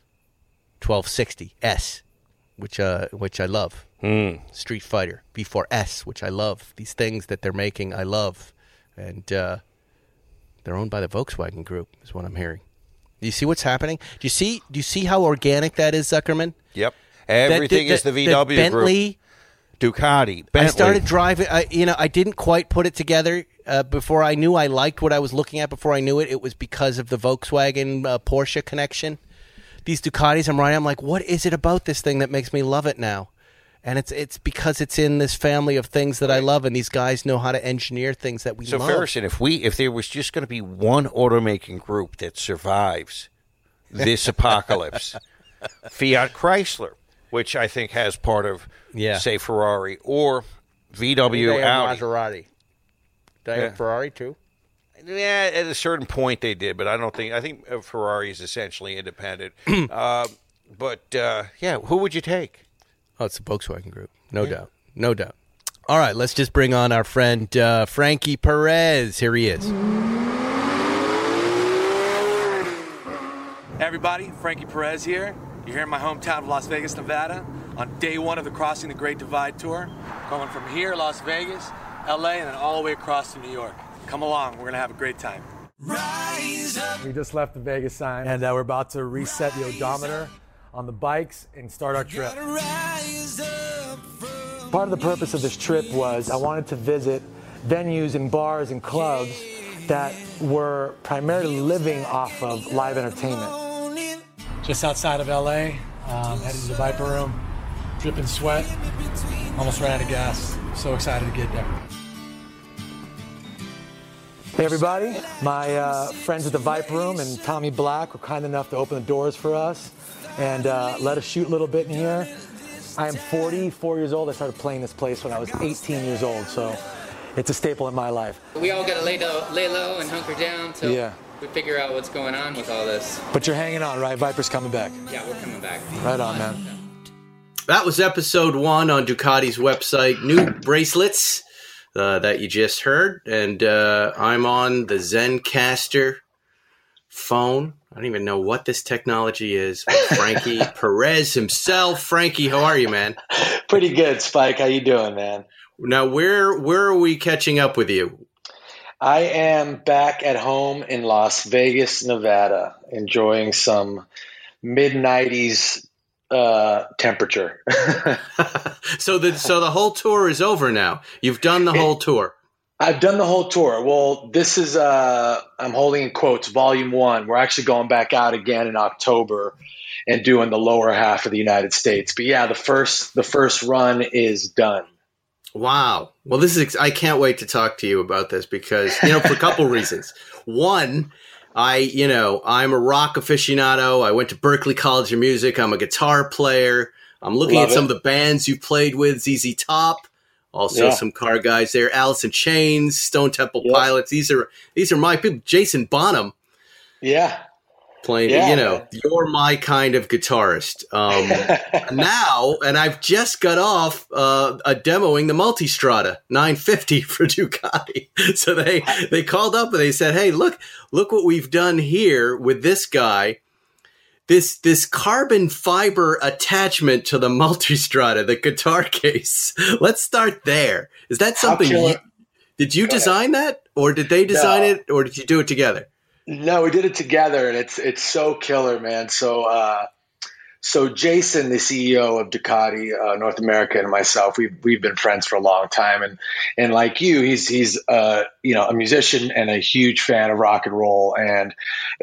1260S, which I love. Street Fighter V4S, which I love. These things that they're making, I love. And they're owned by the Volkswagen Group, is what I'm hearing. Do you see what's happening? Do you see how organic that is, Zuckerman? Yep. Everything is the VW Bentley, Group. Ducati. I started driving. I didn't quite put it together before I knew I liked what I was looking at. Before I knew it, it was because of the Volkswagen Porsche connection. These Ducatis I'm riding, I'm like, what is it about this thing that makes me love it now? And it's because it's in this family of things that I love, and these guys know how to engineer things that we love. So, Ferguson, if there was just going to be one automaking group that survives this apocalypse, Fiat Chrysler, which I think has part of, say, Ferrari, or VW Audi. Maserati. Did I have Ferrari too? Yeah, at a certain point they did, but I think Ferrari is essentially independent. But who would you take? Oh, it's the Volkswagen Group. No doubt. All right, let's just bring on our friend Frankie Perez. Here he is. Hey everybody, Frankie Perez here. You're here in my hometown of Las Vegas, Nevada, on day one of the Crossing the Great Divide tour. Going from here, Las Vegas, LA, and then all the way across to New York. Come along, we're gonna have a great time. We just left the Vegas sign, and we're about to reset the odometer on the bikes and start our trip. Part of the purpose of this trip was I wanted to visit venues and bars and clubs that were primarily living off of live entertainment. Just outside of LA, headed to the Viper Room, dripping sweat, almost ran out of gas. So excited to get there. Hey everybody, my friends at the Viper Room and Tommy Black were kind enough to open the doors for us and let us shoot a little bit in here. I am 44 years old. I started playing this place when I was 18 years old, so it's a staple in my life. We all got to lay low and hunker down till we figure out what's going on with all this. But you're hanging on, right? Viper's coming back. Yeah, we're coming back. Right on, man. That was episode 1 on Ducati's website. New bracelets that you just heard. And I'm on the Zencaster phone. I don't even know what this technology is. Frankie Perez himself. Frankie, how are you, man? Pretty good, Spike. How you doing, man? Now, where are we catching up with you? I am back at home in Las Vegas, Nevada, enjoying some mid-90s temperature. So the whole tour is over now. You've done the whole tour. I've done the whole tour. Well, this is I'm holding in quotes volume 1. We're actually going back out again in October and doing the lower half of the United States. But yeah, the first run is done. Wow. Well, I can't wait to talk to you about this because, for a couple reasons. One, I'm a rock aficionado. I went to Berklee College of Music. I'm a guitar player. I'm looking at some of the bands you played with, ZZ Top, also some car guys there, Alice in Chains, Stone Temple Pilots. These are my people. Jason Bonham. Yeah. Playing, you're my kind of guitarist. Now, and I've just got off demoing the Multistrada 950 for Ducati. So they called up and they said, "Hey, look what we've done here with this guy. This carbon fiber attachment to the Multistrada, the guitar case. Let's start there. Is that something? Did you design that, or did they design it, or did you do it together?" No, we did it together, and it's so killer, man. So Jason, the CEO of Ducati North America, and myself, we've been friends for a long time, and like you, he's a musician and a huge fan of rock and roll, and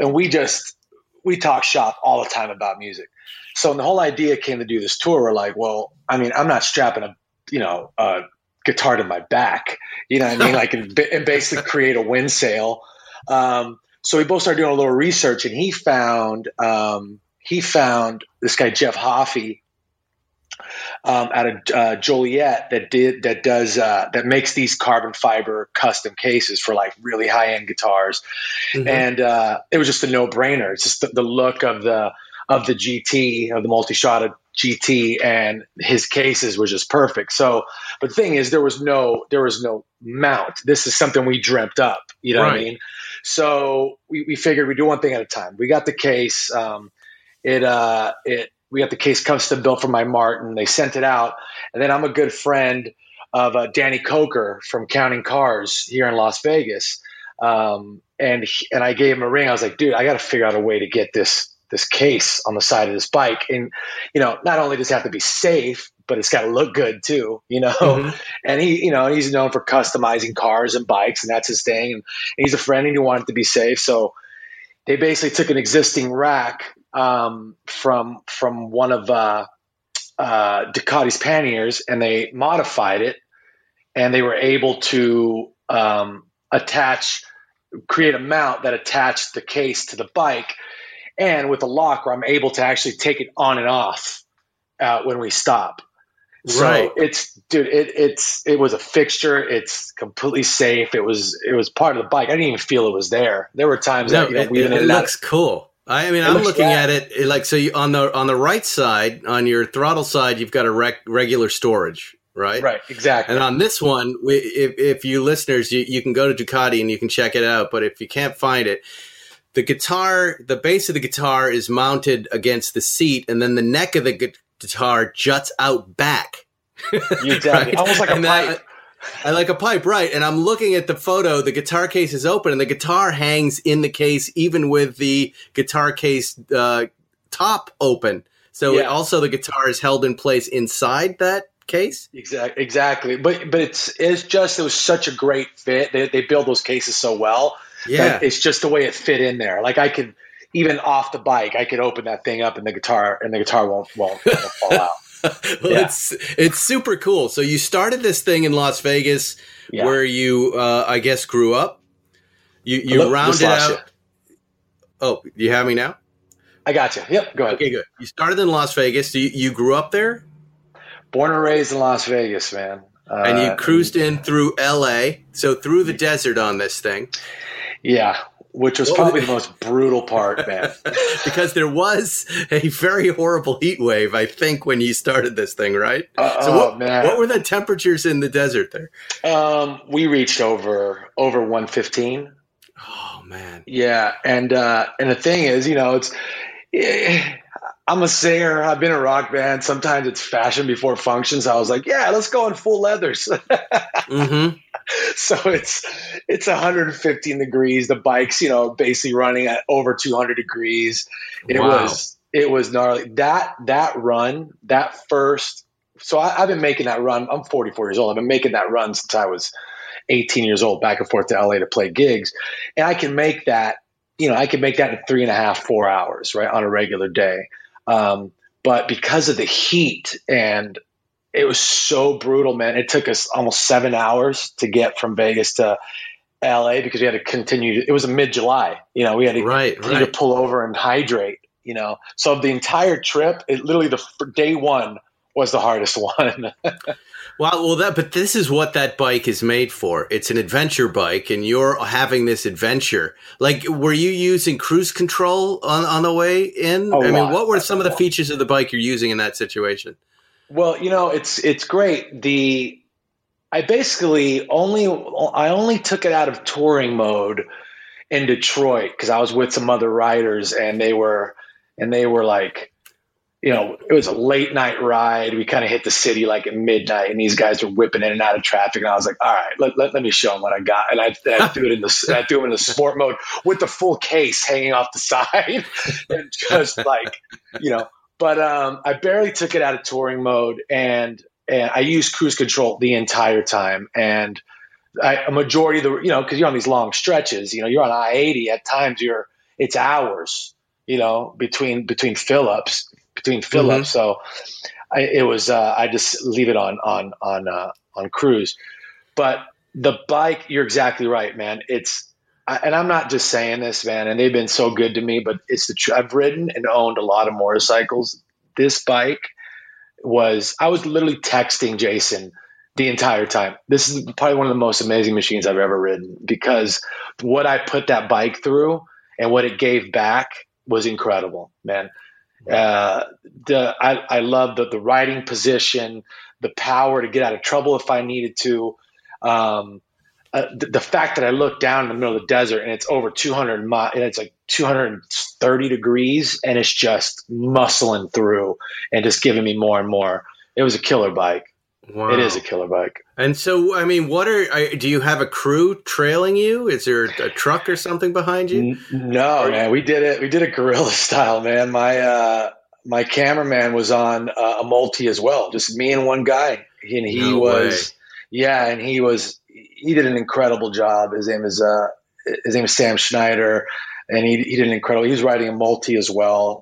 we talk shop all the time about music. So when the whole idea came to do this tour, we're like, well, I mean, I'm not strapping a guitar to my back, you know what I mean, like and basically create a wind sail. So we both started doing a little research, and he found this guy Jeff Hoffey out of Joliet that makes these carbon fiber custom cases for like really high end guitars, and it was just a no brainer. It's just the look of the GT, of the Multistrada GT, and his cases were just perfect. So, but the thing is, there was no mount. This is something we dreamt up. You know what I mean? So we figured we'd do one thing at a time. We got the case. We got the case custom built for my Martin. They sent it out, and then I'm a good friend of Danny Coker from Counting Cars here in Las Vegas, and I gave him a ring. I was like, dude, I got to figure out a way to get this case on the side of this bike, and not only does it have to be safe, but it's got to look good too, And he's known for customizing cars and bikes, and that's his thing. And he's a friend, and he wanted it to be safe, so they basically took an existing rack from one of Ducati's panniers, and they modified it, and they were able to create a mount that attached the case to the bike, and with a lock where I'm able to actually take it on and off when we stop. So it was a fixture. It's completely safe. It was part of the bike. I didn't even feel it was there. There were times that it looks cool. I mean, I'm looking at it like, so you, on the right side, on your throttle side, you've got a regular storage, right? Right, exactly. And on this one, if you listeners, you can go to Ducati and you can check it out. But if you can't find it, the base of the guitar is mounted against the seat, and then the neck of the guitar juts out back. Exactly. Right? Almost like a pipe. I like a pipe, right. And I'm looking at the photo. The guitar case is open, and the guitar hangs in the case, even with the guitar case top open. So also the guitar is held in place inside that case? Exactly. But it was such a great fit. They build those cases so well. Yeah. It's just the way it fit in there. Like, I could, even off the bike, I could open that thing up and the guitar won't fall out. Well, it's super cool. So you started this thing in Las Vegas, where you, I guess, grew up. You rounded out. Oh, you have me now? I got you. Yep, go ahead. Okay, good. You started in Las Vegas. You grew up there? Born and raised in Las Vegas, man. And you cruised in through L.A., so through the desert on this thing. Yeah, which was probably the most brutal part, man. Because there was a very horrible heat wave, I think, when you started this thing, right? Man. What were the temperatures in the desert there? We reached over 115. Oh, man. Yeah, and the thing is, I'm a singer. I've been in a rock band. Sometimes it's fashion before function. So I was like, yeah, let's go in full leathers. Mm-hmm. So it's 115 degrees. The bike's, basically running at over 200 degrees. It was gnarly. That run, that first. So I've been making that run. I'm 44 years old. I've been making that run since I was 18 years old, back and forth to LA to play gigs. And I can make that, in 3.5, 4 hours, right, on a regular day. But because of the heat, and it was so brutal, man, it took us almost 7 hours to get from Vegas to LA, because we had to continue. It was mid-July, we had to continue to pull over and hydrate, So the entire trip, literally day one was the hardest one. But this is what that bike is made for. It's an adventure bike, and you're having this adventure. Like, were you using cruise control on the way in? What were some of the features of the bike you're using in that situation? Well, it's great. I only took it out of touring mode in Detroit, because I was with some other riders, and they were like, it was a late night ride. We kind of hit the city like at midnight, and these guys were whipping in and out of traffic. And I was like, all right, let me show them what I got. And I threw it in the sport mode with the full case hanging off the side, and just like, But I barely took it out of touring mode, and I used cruise control the entire time. And a majority of the, because you're on these long stretches, you're on I-80. At times it's hours, between fill-ups. Mm-hmm. So I just leave it on cruise. But the bike, you're exactly right, man. And I'm not just saying this, man, and they've been so good to me, but I've ridden and owned a lot of motorcycles. This bike I was literally texting Jason the entire time. This is probably one of the most amazing machines I've ever ridden, because what I put that bike through and what it gave back was incredible, man. I love the riding position, the power to get out of trouble if I needed to. The fact that I look down in the middle of the desert, and it's over 200 miles, and it's like 230 degrees, and it's just muscling through and just giving me more and more. It was a killer bike. Wow. It is a killer bike. And so, do you have a crew trailing you? Is there a truck or something behind you? No, man. We did it guerrilla style, man. My cameraman was on a multi as well, just me and one guy. And he did an incredible job. His name is Sam Schneider, and he did an incredible. He was riding a multi as well,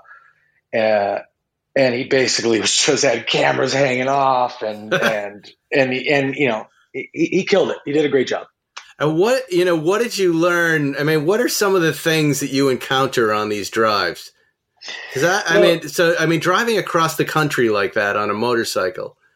and he basically just had cameras hanging off, and he killed it. He did a great job. And what did you learn? What are some of the things that you encounter on these drives? Because driving across the country like that on a motorcycle,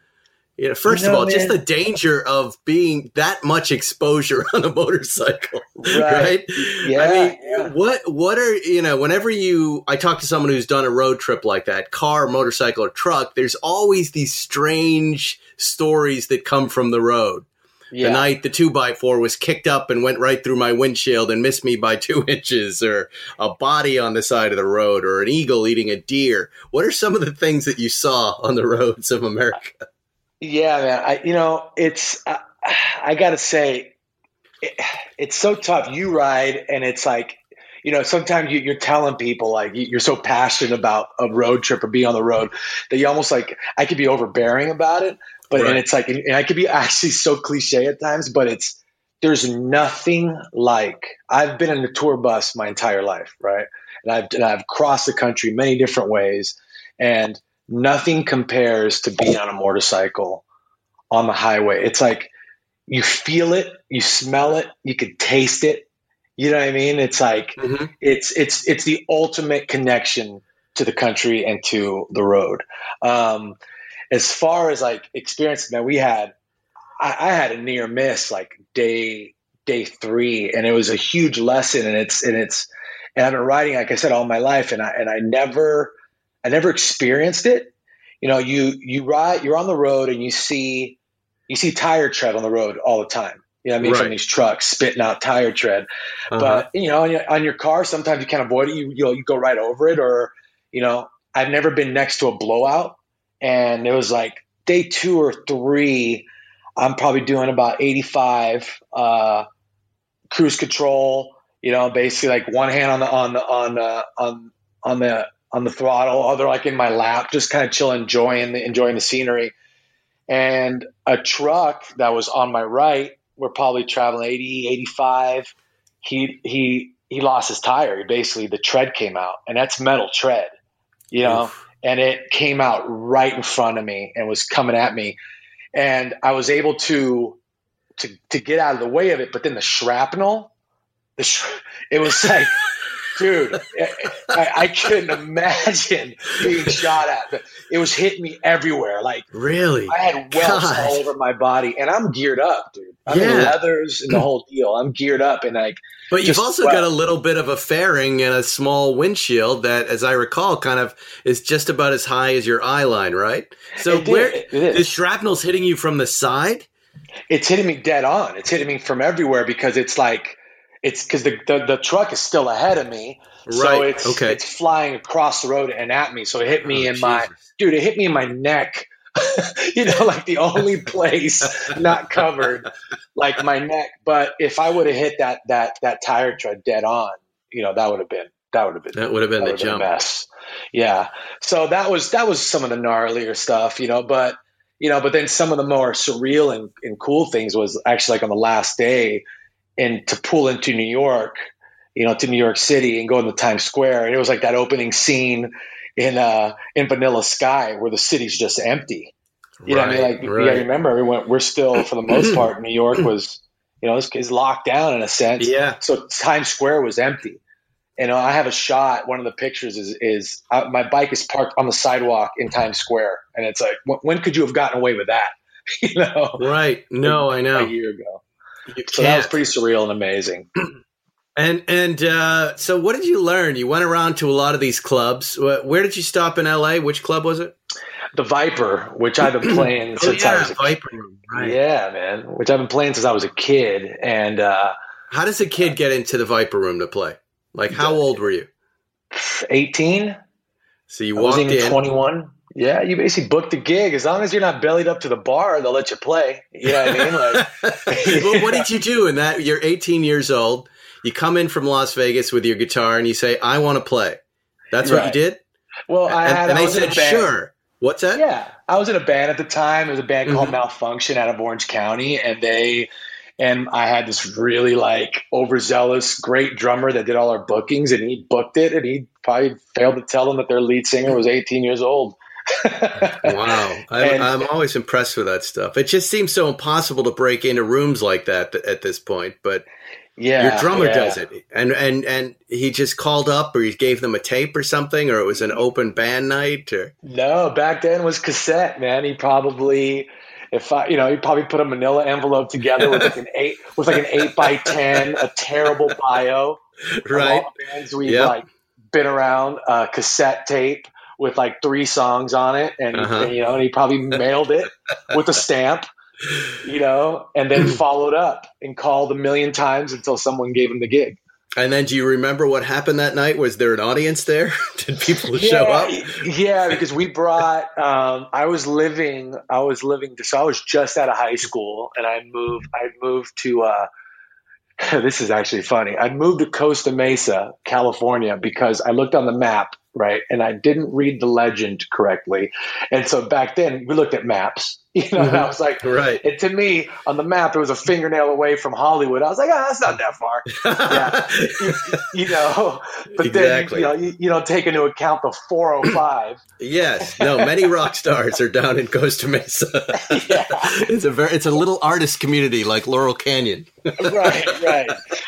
First of all, man, just the danger of being that much exposure on a motorcycle, right? Yeah. I mean, what are, whenever I talk to someone who's done a road trip like that, car, motorcycle, or truck, there's always these strange stories that come from the road. Yeah. The night the 2x4 was kicked up and went right through my windshield and missed me by 2 inches, or a body on the side of the road, or an eagle eating a deer. What are some of the things that you saw on the roads of America? Yeah, man. I got to say, it's so tough. You ride, and it's like, sometimes you're telling people, like, you're so passionate about a road trip or being on the road that you almost like, I could be overbearing about it. But right. And it's like, and I could be actually so cliche at times, but there's nothing like, I've been in a tour bus my entire life, right? And I've crossed the country many different ways, and nothing compares to being on a motorcycle on the highway. It's like you feel it, you smell it, you can taste it. You know what I mean? It's like it's the ultimate connection to the country and to the road. As far as like experience, man, I had a near miss like day 3, and it was a huge lesson. And I've been riding, like I said, all my life, and I never experienced it. You ride, you're on the road, and you see tire tread on the road all the time. You know what I mean? Right. From these trucks spitting out tire tread. But, on your car, sometimes you can't avoid it. You go right over it, or, I've never been next to a blowout. And it was like day 2 or 3, I'm probably doing about 85, cruise control, basically like one hand on the throttle, other like in my lap, just kind of chilling, enjoying the scenery. And a truck that was on my right, we're probably traveling 80, 85. He lost his tire. Basically, the tread came out, and that's metal tread, Oof. And it came out right in front of me and was coming at me. And I was able to get out of the way of it. But then the shrapnel, it was like, dude, I couldn't imagine being shot at. It was hitting me everywhere. Like, really? I had welts all over my body, and I'm geared up, dude. I'm in leathers and the whole deal. I'm geared up, and like. But you've also got a little bit of a fairing and a small windshield that, as I recall, kind of is just about as high as your eye line, right? So the shrapnel's hitting you from the side? It's hitting me dead on. It's hitting me from everywhere because it's like. It's because the truck is still ahead of me, so it's flying across the road and at me. So it hit me it hit me in my neck, like the only place not covered, like my neck. But if I would have hit that tire tread dead on, that would have been the jump. A mess. Yeah. So that was some of the gnarlier stuff, but then some of the more surreal and cool things was actually like on the last day. And to pull into New York, to New York City and go into Times Square. And it was like that opening scene in Vanilla Sky where the city's just empty. You know what I mean? Like, you gotta remember, we're still, for the most part, New York was, is locked down in a sense. Yeah. So Times Square was empty. I have a shot. One of the pictures is my bike is parked on the sidewalk in Times Square. And it's like, when could you have gotten away with that? Right. No, I know. A year ago. So that was pretty surreal and amazing. And so what did you learn? You went around to a lot of these clubs. Where did you stop in LA? Which club was it? The Viper, which I've been playing since I was a Viper Room. Right. Yeah, man. Which I've been playing since I was a kid. And how does a kid get into the Viper Room to play? Like, how old were you? 18. So you walked in. 21. Yeah, you basically booked the gig. As long as you're not bellied up to the bar, they'll let you play. You know what I mean? Well, what did you do in that? You're 18 years old. You come in from Las Vegas with your guitar and you say, I want to play. That's what you did? Well, they said, sure. What's that? Yeah. I was in a band at the time. It was a band called Malfunction out of Orange County. And I had this really like overzealous, great drummer that did all our bookings, and he booked it, and he probably failed to tell them that their lead singer was 18 years old. Wow. I'm always impressed with that stuff. It just seems so impossible to break into rooms like that at this point, but your drummer does it. And he just called up, or he gave them a tape or something, or it was an open band night, or no, back then it was cassette, man. He probably If you know, he probably put a manila envelope together with like an 8x10, a terrible bio, right? All the bands we've like been around, cassette tape with like 3 songs on it, and you know, and he probably mailed it with a stamp, you know, and then followed up and called a million times until someone gave him the gig. And then, do you remember what happened that night? Was there an audience there? Did people show up? Yeah, because we brought. So I was just out of high school, and I moved to. This is actually funny. I moved to Costa Mesa, California, because I looked on the map, right, and I didn't read the legend correctly, and so back then we looked at maps. You know, and I was like, right. And to me, on the map, it was a fingernail away from Hollywood. I was like, that's not that far. you know, but exactly. Then, you don't take into account the 405. Yes. No, many rock stars are down in Costa Mesa. Yeah. It's a little artist community like Laurel Canyon. Right.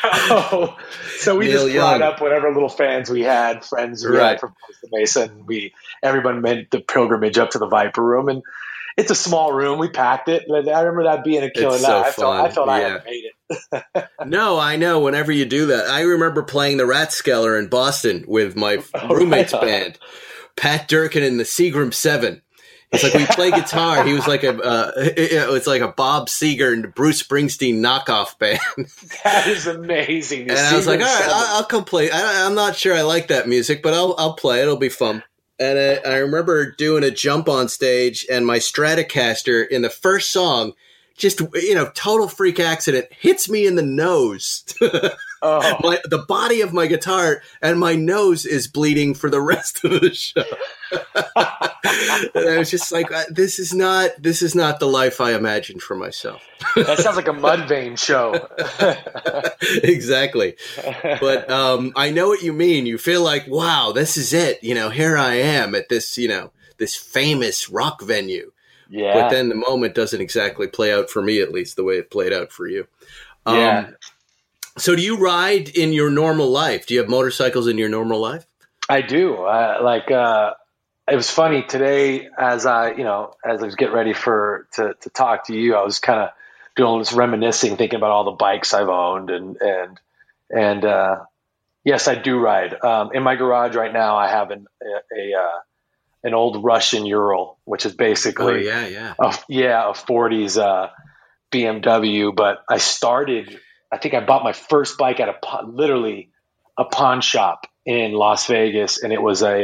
So we just brought up whatever little friends we had from Costa Mesa, and everyone made the pilgrimage up to the Viper Room, and it's a small room. We packed it. I remember that being a killer night. I felt I had made it. No, I know. Whenever you do that, I remember playing the Ratskeller in Boston with my roommate's band, Pat Durkin and the Seagram 7. It's like we play guitar. He was like it's like a Bob Seger and Bruce Springsteen knockoff band. That is amazing. And I was like, all right, I'll come play. I'm not sure I like that music, but I'll play it. It'll be fun. And I remember doing a jump on stage, and my Stratocaster in the first song, just, total freak accident, hits me in the nose. The body of my guitar, and my nose is bleeding for the rest of the show. And I was just like, this is not the life I imagined for myself. That sounds like a Mudvayne show. Exactly. But I know what you mean. You feel like, wow, this is it. Here I am at this, this famous rock venue. Yeah. But then the moment doesn't exactly play out for me, at least the way it played out for you. Yeah. So do you ride in your normal life? Do you have motorcycles in your normal life? I do. It was funny today as I was getting ready to talk to you, I was kind of doing this reminiscing, thinking about all the bikes I've owned and yes, I do ride. In my garage right now, I have an old Russian Ural, which is basically a 40s BMW. But I think I bought my first bike at literally a pawn shop in Las Vegas, and it was an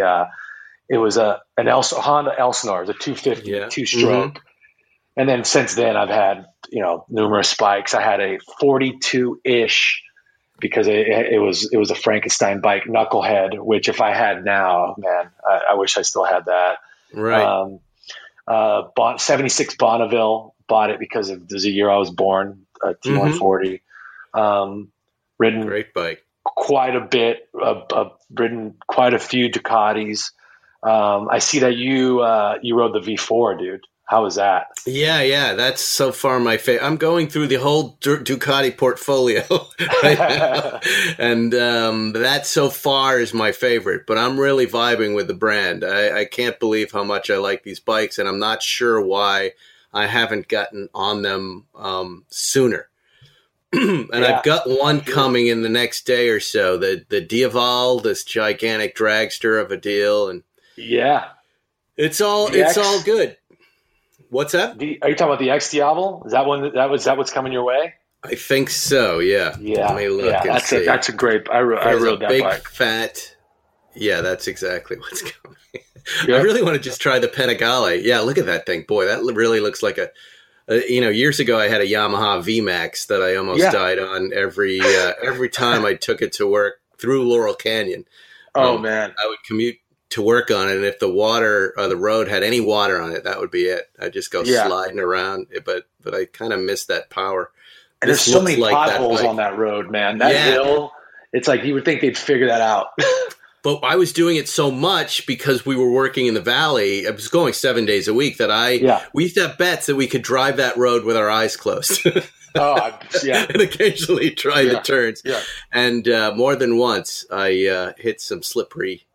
Honda Elsinore, the 250 2-stroke. And then since then, I've had numerous bikes. I had a 42-ish because it was a Frankenstein bike, Knucklehead, which if I had now, man, I wish I still had that. Right. Bought 76 Bonneville. Bought it because there's a year I was born, T140. Ridden great bike quite a bit. Ridden quite a few Ducatis. I see that you rode the V4, dude. How was that? Yeah. That's so far my favorite. I'm going through the whole Ducati portfolio right now. And that so far is my favorite. But I'm really vibing with the brand. I can't believe how much I like these bikes, and I'm not sure why I haven't gotten on them sooner. I've got one coming in the next day or so. The Diaval, this gigantic dragster of a deal, and it's all good. What's that? Are you talking about the X Diavel? Is that what's coming your way? I think so. Yeah. Let me look. That's a great. I rode that big, bike. Fat. Yeah, that's exactly what's coming. I really want to just try the Panigale. Yeah, look at that thing, boy. That really looks like years ago I had a Yamaha VMAX that I almost died on every time I took it to work through Laurel Canyon. Oh man, I would commute to work on it, and if the water or the road had any water on it, that would be it. I'd just go sliding around, but I kind of miss that power. And there's so many potholes on that road, man. That hill, it's like you would think they'd figure that out. But I was doing it so much because we were working in the valley. I was going 7 days a week we used to have bets that we could drive that road with our eyes closed. And occasionally try the turns. Yeah. And more than once, I hit some slippery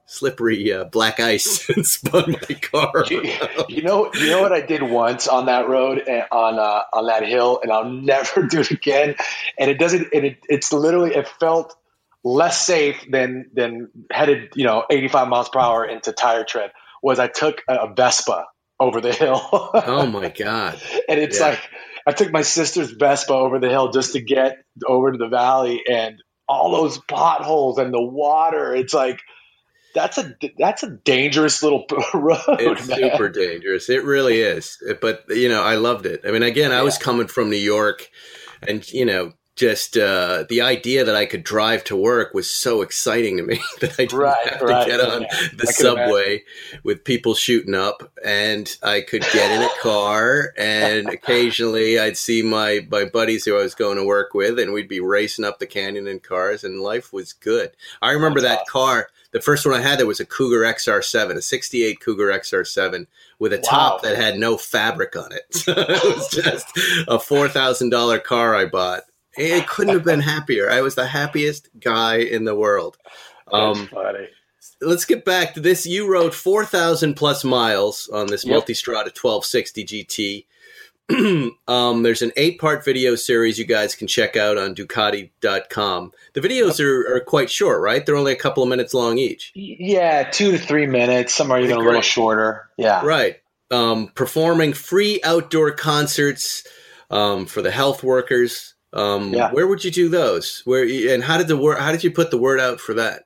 slippery black ice and spun my car. You know what I did once on that road and on that hill, and I'll never do it again. And it's literally, it felt less safe than headed 85 miles per hour into tire tread. Was I took a Vespa over the hill. Oh my God! And it's like I took my sister's Vespa over the hill just to get over to the valley, and all those potholes and the water. It's like that's a dangerous little road. It's super dangerous. It really is. But I loved it. I mean, again, I was coming from New York, and just the idea that I could drive to work was so exciting to me that I didn't have to get on the subway with people shooting up, and I could get in a car, and occasionally I'd see my buddies who I was going to work with, and we'd be racing up the canyon in cars, and life was good. I remember that car. The first one I had, there was a Cougar XR7, a 68 Cougar XR7 with a top that had no fabric on it. So it was just a $4,000 car I bought. It couldn't have been happier. I was the happiest guy in the world. That's funny. Let's get back to this. You rode 4,000 plus miles on this Multistrada 1260 GT. There's an 8-part video series you guys can check out on Ducati.com. The videos are quite short, right? They're only a couple of minutes long each. Yeah, 2 to 3 minutes. Some are even a little shorter. Yeah. Right. Performing free outdoor concerts for the health workers. Where would you do those? How did you put the word out for that?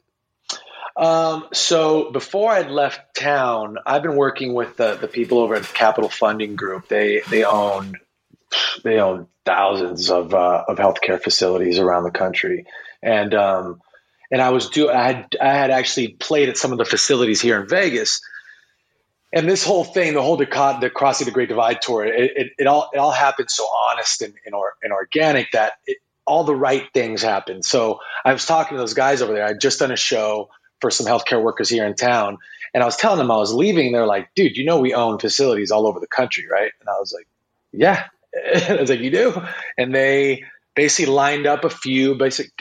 So before I'd left town, I've been working with the people over at the Capital Funding Group. They own thousands of healthcare facilities around the country, and I had actually played at some of the facilities here in Vegas. And this whole thing, the Crossing the Great Divide tour, it all happened so honest and organic that all the right things happened. So I was talking to those guys over there. I'd just done a show for some healthcare workers here in town, and I was telling them I was leaving. And they're like, "Dude, we own facilities all over the country, right?" And I was like, "Yeah." I was like, "You do?" And they basically lined up a few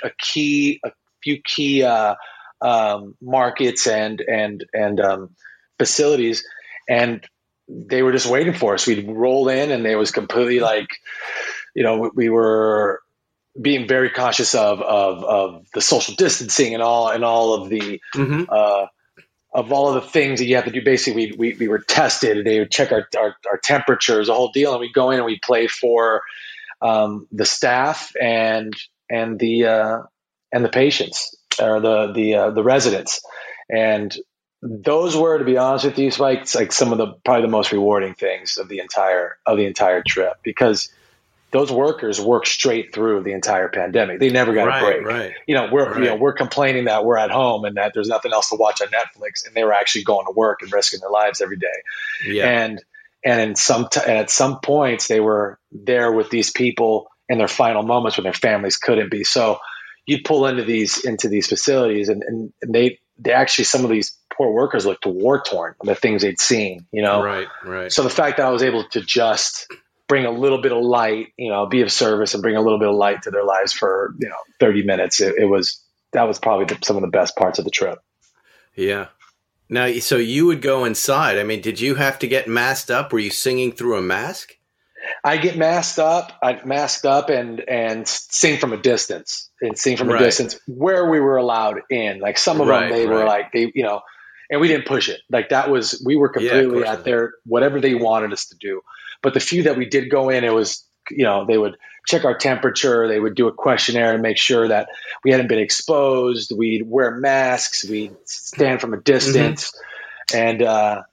key markets and facilities. And they were just waiting for us. We'd roll in, and it was completely like, we were being very cautious of the social distancing and all of the of all of the things that you have to do. Basically, we were tested, and they would check our temperatures, the whole deal. And we'd go in and we'd play for the staff and the patients, or the residents. And those were, to be honest with you, Spike, it's like some of probably the most rewarding things of the entire trip, because those workers worked straight through the entire pandemic. They never got a break. Right. We're complaining that we're at home and that there's nothing else to watch on Netflix, and they were actually going to work and risking their lives every day. Yeah. And at some points they were there with these people in their final moments when their families couldn't be. So you'd pull into these facilities, and they actually, some of these poor workers looked war torn, the things they'd seen, Right. So the fact that I was able to just bring a little bit of light, be of service and bring a little bit of light to their lives for, 30 minutes, that was probably some of the best parts of the trip. Yeah. Now, so you would go inside. I mean, did you have to get masked up? Were you singing through a mask? I get masked up. I'd masked up and sing from a distance, a distance where we were allowed in. Like some of them, they were like, and we didn't push it. Like we were completely at their, whatever they wanted us to do. But the few that we did go in, it was, they would check our temperature. They would do a questionnaire to make sure that we hadn't been exposed. We'd wear masks. We'd stand from a distance. And,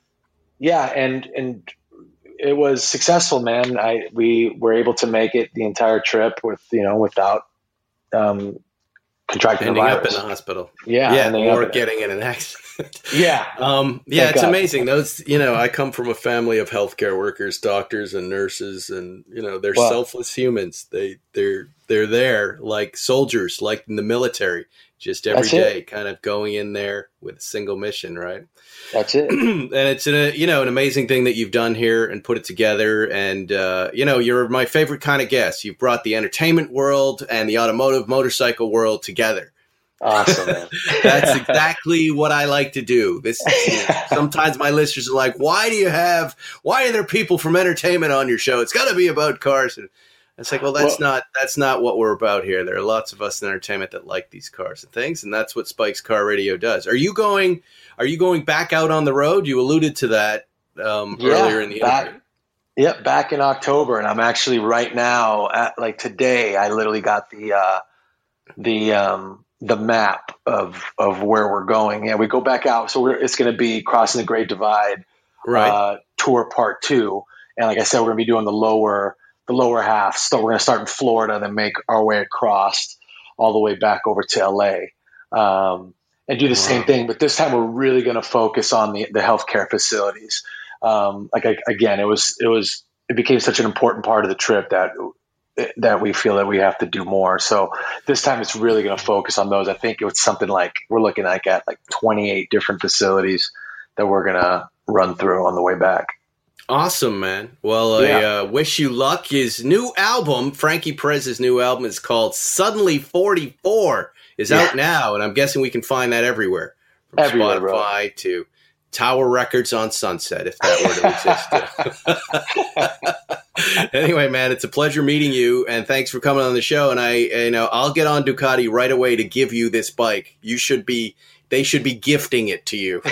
and it was successful, man. We were able to make it the entire trip without contracting ending the up virus. in the hospital. Yeah, or getting in an accident. It's amazing. Those, I come from a family of healthcare workers, doctors and nurses, and they're selfless humans. They're there like soldiers, like in the military, just every day, kind of going in there with a single mission, right? That's it. And it's an amazing thing that you've done here and put it together. And you're my favorite kind of guest. You've brought the entertainment world and the automotive motorcycle world together. Awesome, man. That's exactly what I like to do. Sometimes my listeners are like, why are there people from entertainment on your show? It's got to be about cars. And it's like, well, that's not what we're about here. There are lots of us in entertainment that like these cars and things, and that's what Spike's Car Radio does. Are you going back out on the road? You alluded to that earlier in the interview. Yep, back in October, and I'm actually right now at today. I literally got the map of where we're going. Yeah, we go back out. So it's going to be Crossing the Great Divide, right? Tour Part 2. And like I said, we're going to be doing the lower half. So we're going to start in Florida and then make our way across all the way back over to LA, and do the same thing. But this time we're really going to focus on the healthcare facilities. It became such an important part of the trip that we feel that we have to do more. So this time it's really going to focus on those. I think it's something like we're looking at 28 different facilities that we're going to run through on the way back. Awesome, man. Well, I wish you luck. His new album, Frankie Perez's new album, is called Suddenly 44, is out now, and I'm guessing we can find that everywhere. From Spotify to Tower Records on Sunset, if that were to exist. Anyway, man, it's a pleasure meeting you, and thanks for coming on the show. And I'll get on Ducati right away to give you this bike. They should be gifting it to you.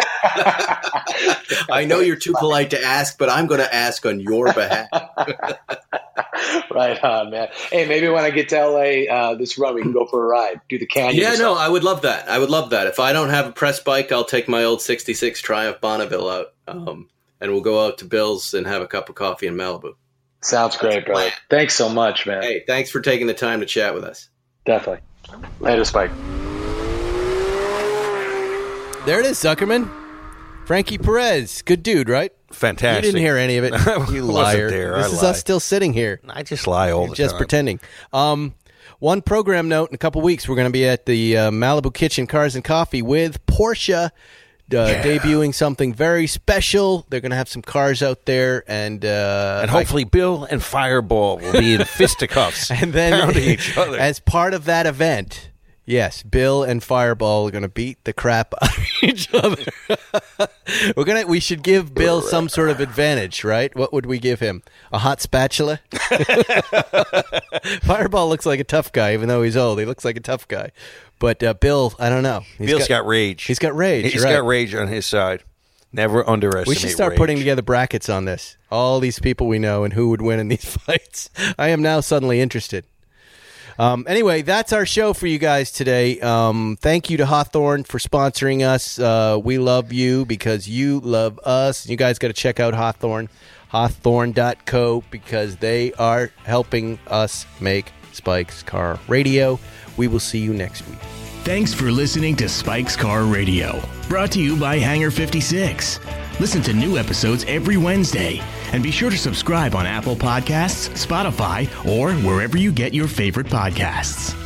I know you're too polite to ask, but I'm going to ask on your behalf. Right on, man. Hey, maybe when I get to LA this run, we can go for a ride, do the canyon. Yeah, no, I would love that. If I don't have a press bike, I'll take my old 66 Triumph Bonneville out, and we'll go out to Bill's and have a cup of coffee in Malibu. Sounds great, brother. Thanks so much, man. Hey, thanks for taking the time to chat with us. Definitely. Later, Spike. There it is, Zuckerman. Frankie Perez. Good dude, right? Fantastic. You didn't hear any of it. You liar. This is us still sitting here. I just lie all the time. Just pretending. One program note, in a couple weeks, we're going to be at the Malibu Kitchen Cars and Coffee with Porsche, debuting something very special. They're going to have some cars out there. And hopefully Bill and Fireball will be in fisticuffs. And then each other. As part of that event... Yes, Bill and Fireball are going to beat the crap out of each other. We should give Bill some sort of advantage, right? What would we give him? A hot spatula? Fireball looks like a tough guy, even though he's old. He looks like a tough guy. But Bill, I don't know. Bill's got rage. He's got rage. He's got rage on his side. Never underestimate. We should start putting together brackets on this. All these people we know and who would win in these fights. I am now suddenly interested. Anyway, that's our show for you guys today. Thank you to Hawthorne for sponsoring us. We love you because you love us. You guys got to check out Hawthorne, hawthorne.co, because they are helping us make Spike's Car Radio. We will see you next week. Thanks for listening to Spike's Car Radio, brought to you by Hangar 56. Listen to new episodes every Wednesday, and be sure to subscribe on Apple Podcasts, Spotify, or wherever you get your favorite podcasts.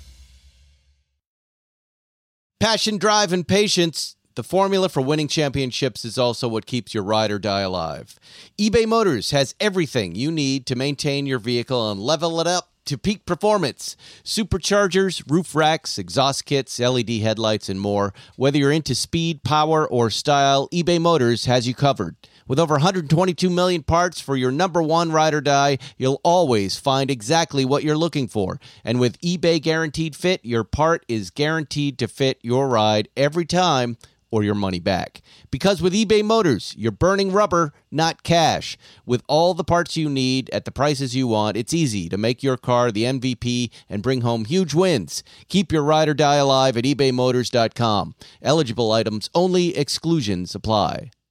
Passion, drive, and patience. The formula for winning championships is also what keeps your ride or die alive. eBay Motors has everything you need to maintain your vehicle and level it up to peak performance. Superchargers, roof racks, exhaust kits, LED headlights, and more. Whether you're into speed, power, or style, eBay Motors has you covered. With over 122 million parts for your number one ride or die, you'll always find exactly what you're looking for. And with eBay Guaranteed Fit, your part is guaranteed to fit your ride every time, or your money back. Because with eBay Motors, you're burning rubber, not cash. With all the parts you need at the prices you want, it's easy to make your car the MVP and bring home huge wins. Keep your ride or die alive at ebaymotors.com. Eligible items only, exclusions apply.